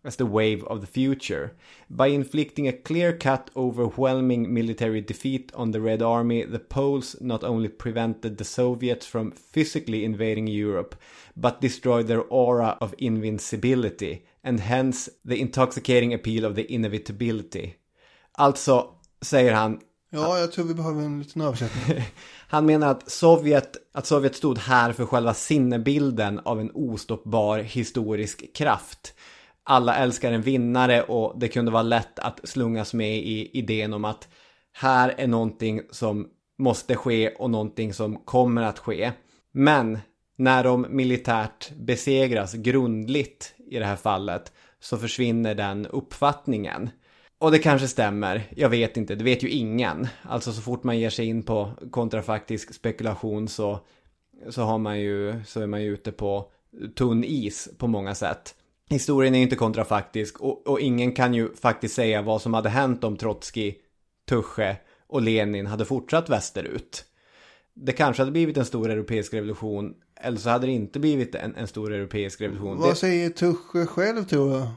Speaker 2: as the wave of the future. By inflicting a clear-cut, overwhelming military defeat on the Red Army, the Poles not only prevented the Soviets from physically invading Europe, but destroyed their aura of invincibility, and hence the intoxicating appeal of the inevitability. Alltså, säger han...
Speaker 1: Ja, jag tror vi behöver en liten översättning.
Speaker 2: Han menar att Sovjet stod här för själva sinnebilden av en ostoppbar historisk kraft. Alla älskar en vinnare och det kunde vara lätt att slungas med i idén om att här är någonting som måste ske och någonting som kommer att ske. Men när de militärt besegras grundligt i det här fallet så försvinner den uppfattningen. Och det kanske stämmer, jag vet inte, det vet ju ingen. Alltså så fort man ger sig in på kontrafaktisk spekulation så är man ju ute på tunn is på många sätt. Historien är inte kontrafaktisk och ingen kan ju faktiskt säga vad som hade hänt om Trotskij, Tusche och Lenin hade fortsatt västerut. Det kanske hade blivit en stor europeisk revolution, eller så hade det inte blivit en stor europeisk revolution.
Speaker 1: Vad säger Tusche själv, tror du?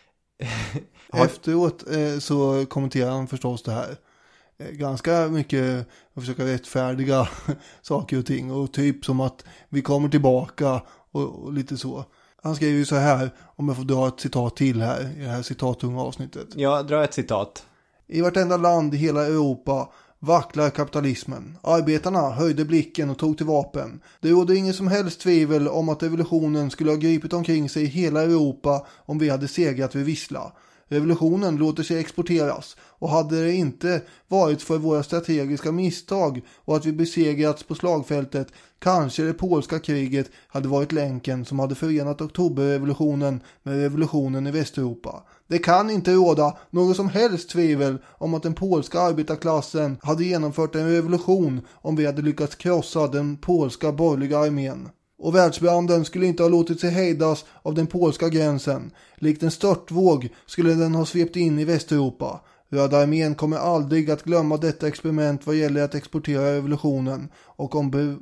Speaker 1: Efteråt så kommenterar han förstås det här. Ganska mycket att försöka rättfärdiga saker och ting. Och typ som att vi kommer tillbaka och lite så. Han skriver ju så här, om jag får dra ett citat till här i det här citattunga avsnittet.
Speaker 2: Ja, dra ett citat.
Speaker 1: I vartenda land i hela Europa vacklar kapitalismen. Arbetarna höjde blicken och tog till vapen. Det rådde ingen som helst tvivel om att revolutionen skulle ha gripit omkring sig i hela Europa om vi hade segrat vid Wisla. Revolutionen låter sig exporteras, och hade det inte varit för våra strategiska misstag och att vi besegrats på slagfältet, kanske det polska kriget hade varit länken som hade förenat oktoberrevolutionen med revolutionen i Västeuropa. Det kan inte råda något som helst tvivel om att den polska arbetarklassen hade genomfört en revolution om vi hade lyckats krossa den polska borgerliga armén. Och världsbranden skulle inte ha låtit sig hejdas av den polska gränsen. Likt en störtvåg skulle den ha svept in i Västeuropa. Röda armén kommer aldrig att glömma detta experiment vad gäller att exportera revolutionen. Och om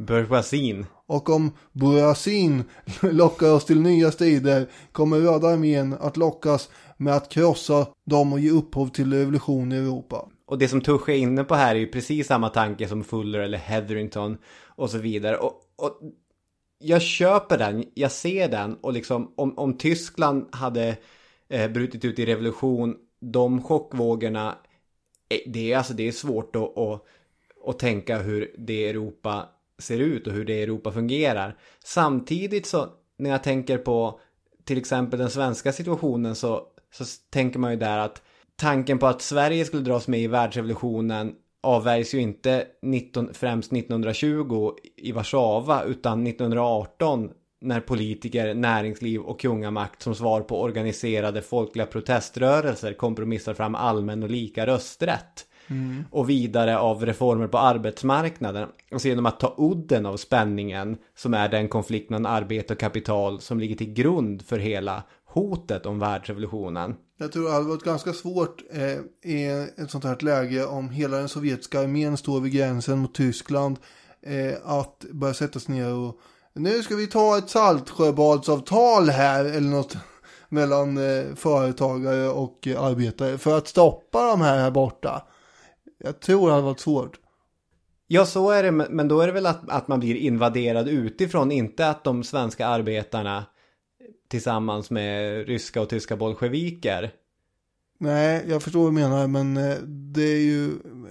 Speaker 1: bourgeoisien lockar oss till nya strider kommer Röda armén att lockas med att krossa dem och ge upphov till revolution i Europa.
Speaker 2: Och det som Tusche är inne på här är ju precis samma tanke som Fuller eller Hetherington och så vidare. Och jag köper den, jag ser den, och liksom om Tyskland hade brutit ut i revolution, de chockvågorna, det är svårt att tänka hur det Europa ser ut och hur det Europa fungerar. Samtidigt så när jag tänker på till exempel den svenska situationen så tänker man ju där att tanken på att Sverige skulle dras med i världsrevolutionen avvärjs ju inte främst 1920 i Warszawa, utan 1918 när politiker, näringsliv och kungamakt som svar på organiserade folkliga proteströrelser kompromissar fram allmän och lika rösträtt. Och vidare av reformer på arbetsmarknaden. Och så genom att ta udden av spänningen som är den konflikt mellan arbete och kapital som ligger till grund för hela hotet om världsrevolutionen. Jag tror det hade varit ganska svårt i ett sånt här läge om hela den sovjetiska armén står vid gränsen mot Tyskland att börja sätta sig ner och nu ska vi ta ett saltsjöbadsavtal här eller något mellan företagare och arbetare för att stoppa de här borta. Jag tror det hade varit svårt. Ja, så är det, men då är det väl att man blir invaderad utifrån, inte att de svenska arbetarna tillsammans med ryska och tyska bolsjeviker. Nej, jag förstår vad du menar, men det är ju...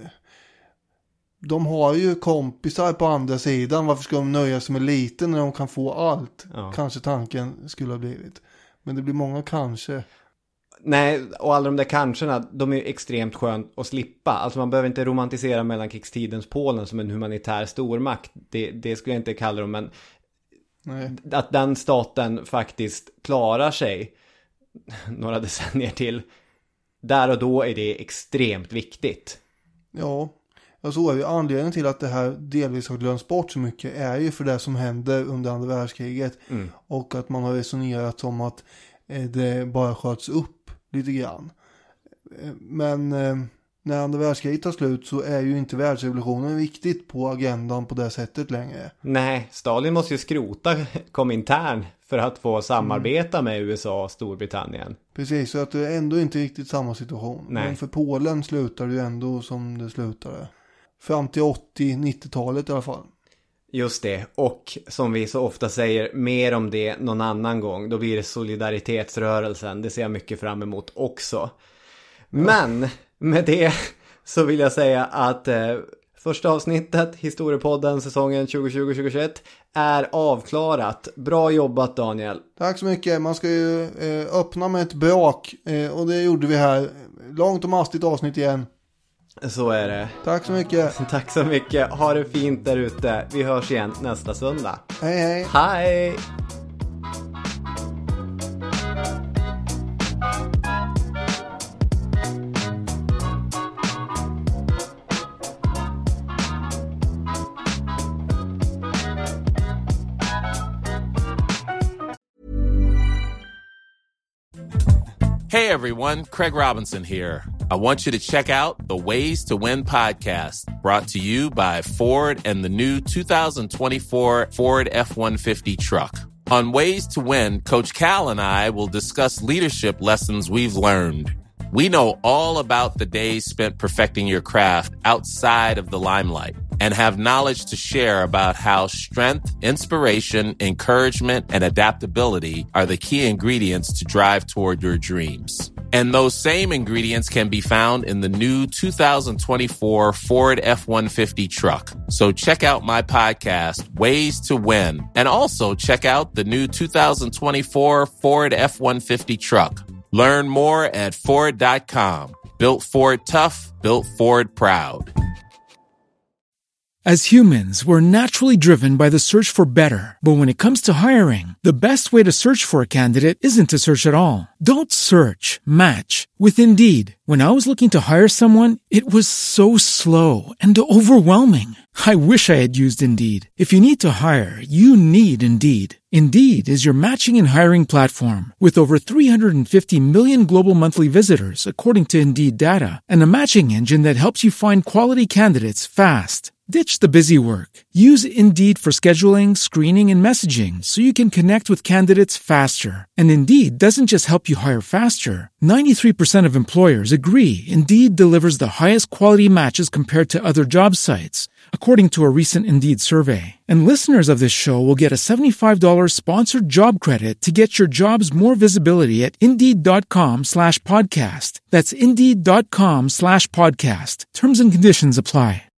Speaker 2: De har ju kompisar på andra sidan. Varför ska de nöja sig med lite när de kan få allt? Ja. Kanske tanken skulle ha blivit. Men det blir många kanske. Nej, och alla de där kanske, de är ju extremt skönt att slippa. Alltså man behöver inte romantisera mellankrigstidens Polen som en humanitär stormakt. Det skulle jag inte kalla dem, men nej. Att den staten faktiskt klarar sig några decennier till, där och då är det extremt viktigt. Ja, så är ju anledningen till att det här delvis har glömts bort så mycket är ju för det som händer under andra världskriget. Och att man har resonerat om att det bara sköts upp lite grann. Men
Speaker 1: när andra världskriget tar slut så är ju inte världsrevolutionen viktigt på agendan på det sättet längre.
Speaker 2: Nej, Stalin måste ju skrota Komintern för att få samarbeta med USA och Storbritannien.
Speaker 1: Precis, så att det är ändå inte riktigt samma situation.
Speaker 2: Nej.
Speaker 1: Men för Polen slutar det ju ändå som det slutade. Fram till 80-90-talet i alla fall.
Speaker 2: Just det, och som vi så ofta säger, mer om det någon annan gång. Då blir det solidaritetsrörelsen, det ser jag mycket fram emot också. Men med det så vill jag säga att första avsnittet, Historiepodden säsongen 2020-2021, är avklarat. Bra jobbat, Daniel.
Speaker 1: Tack så mycket. Man ska ju öppna med ett brak och det gjorde vi här. Långt och mastigt avsnitt igen.
Speaker 2: Så är det.
Speaker 1: Tack så mycket.
Speaker 2: Tack så mycket. Ha det fint där ute. Vi hörs igen nästa söndag.
Speaker 1: Hej hej.
Speaker 2: Hej!
Speaker 9: Hey everyone, Craig Robinson here. I want you to check out the Ways to Win podcast, brought to you by Ford and the new 2024 Ford F-150 truck. On Ways to Win, Coach Cal and I will discuss leadership lessons we've learned. We know all about the days spent perfecting your craft outside of the limelight and have knowledge to share about how strength, inspiration, encouragement, and adaptability are the key ingredients to drive toward your dreams. And those same ingredients can be found in the new 2024 Ford F-150 truck. So check out my podcast, Ways to Win, and also check out the new 2024 Ford F-150 truck. Learn more at Ford.com. Built Ford tough, built Ford proud.
Speaker 10: As humans, we're naturally driven by the search for better. But when it comes to hiring, the best way to search for a candidate isn't to search at all. Don't search, match with Indeed. When I was looking to hire someone, it was so slow and overwhelming. I wish I had used Indeed. If you need to hire, you need Indeed. Indeed is your matching and hiring platform with over 350 million global monthly visitors, according to Indeed data, and a matching engine that helps you find quality candidates fast. Ditch the busy work. Use Indeed for scheduling, screening, and messaging so you can connect with candidates faster. And Indeed doesn't just help you hire faster. 93% of employers agree Indeed delivers the highest quality matches compared to other job sites, according to a recent Indeed survey. And listeners of this show will get a $75 sponsored job credit to get your jobs more visibility at Indeed.com/podcast. That's Indeed.com/podcast. Terms and conditions apply.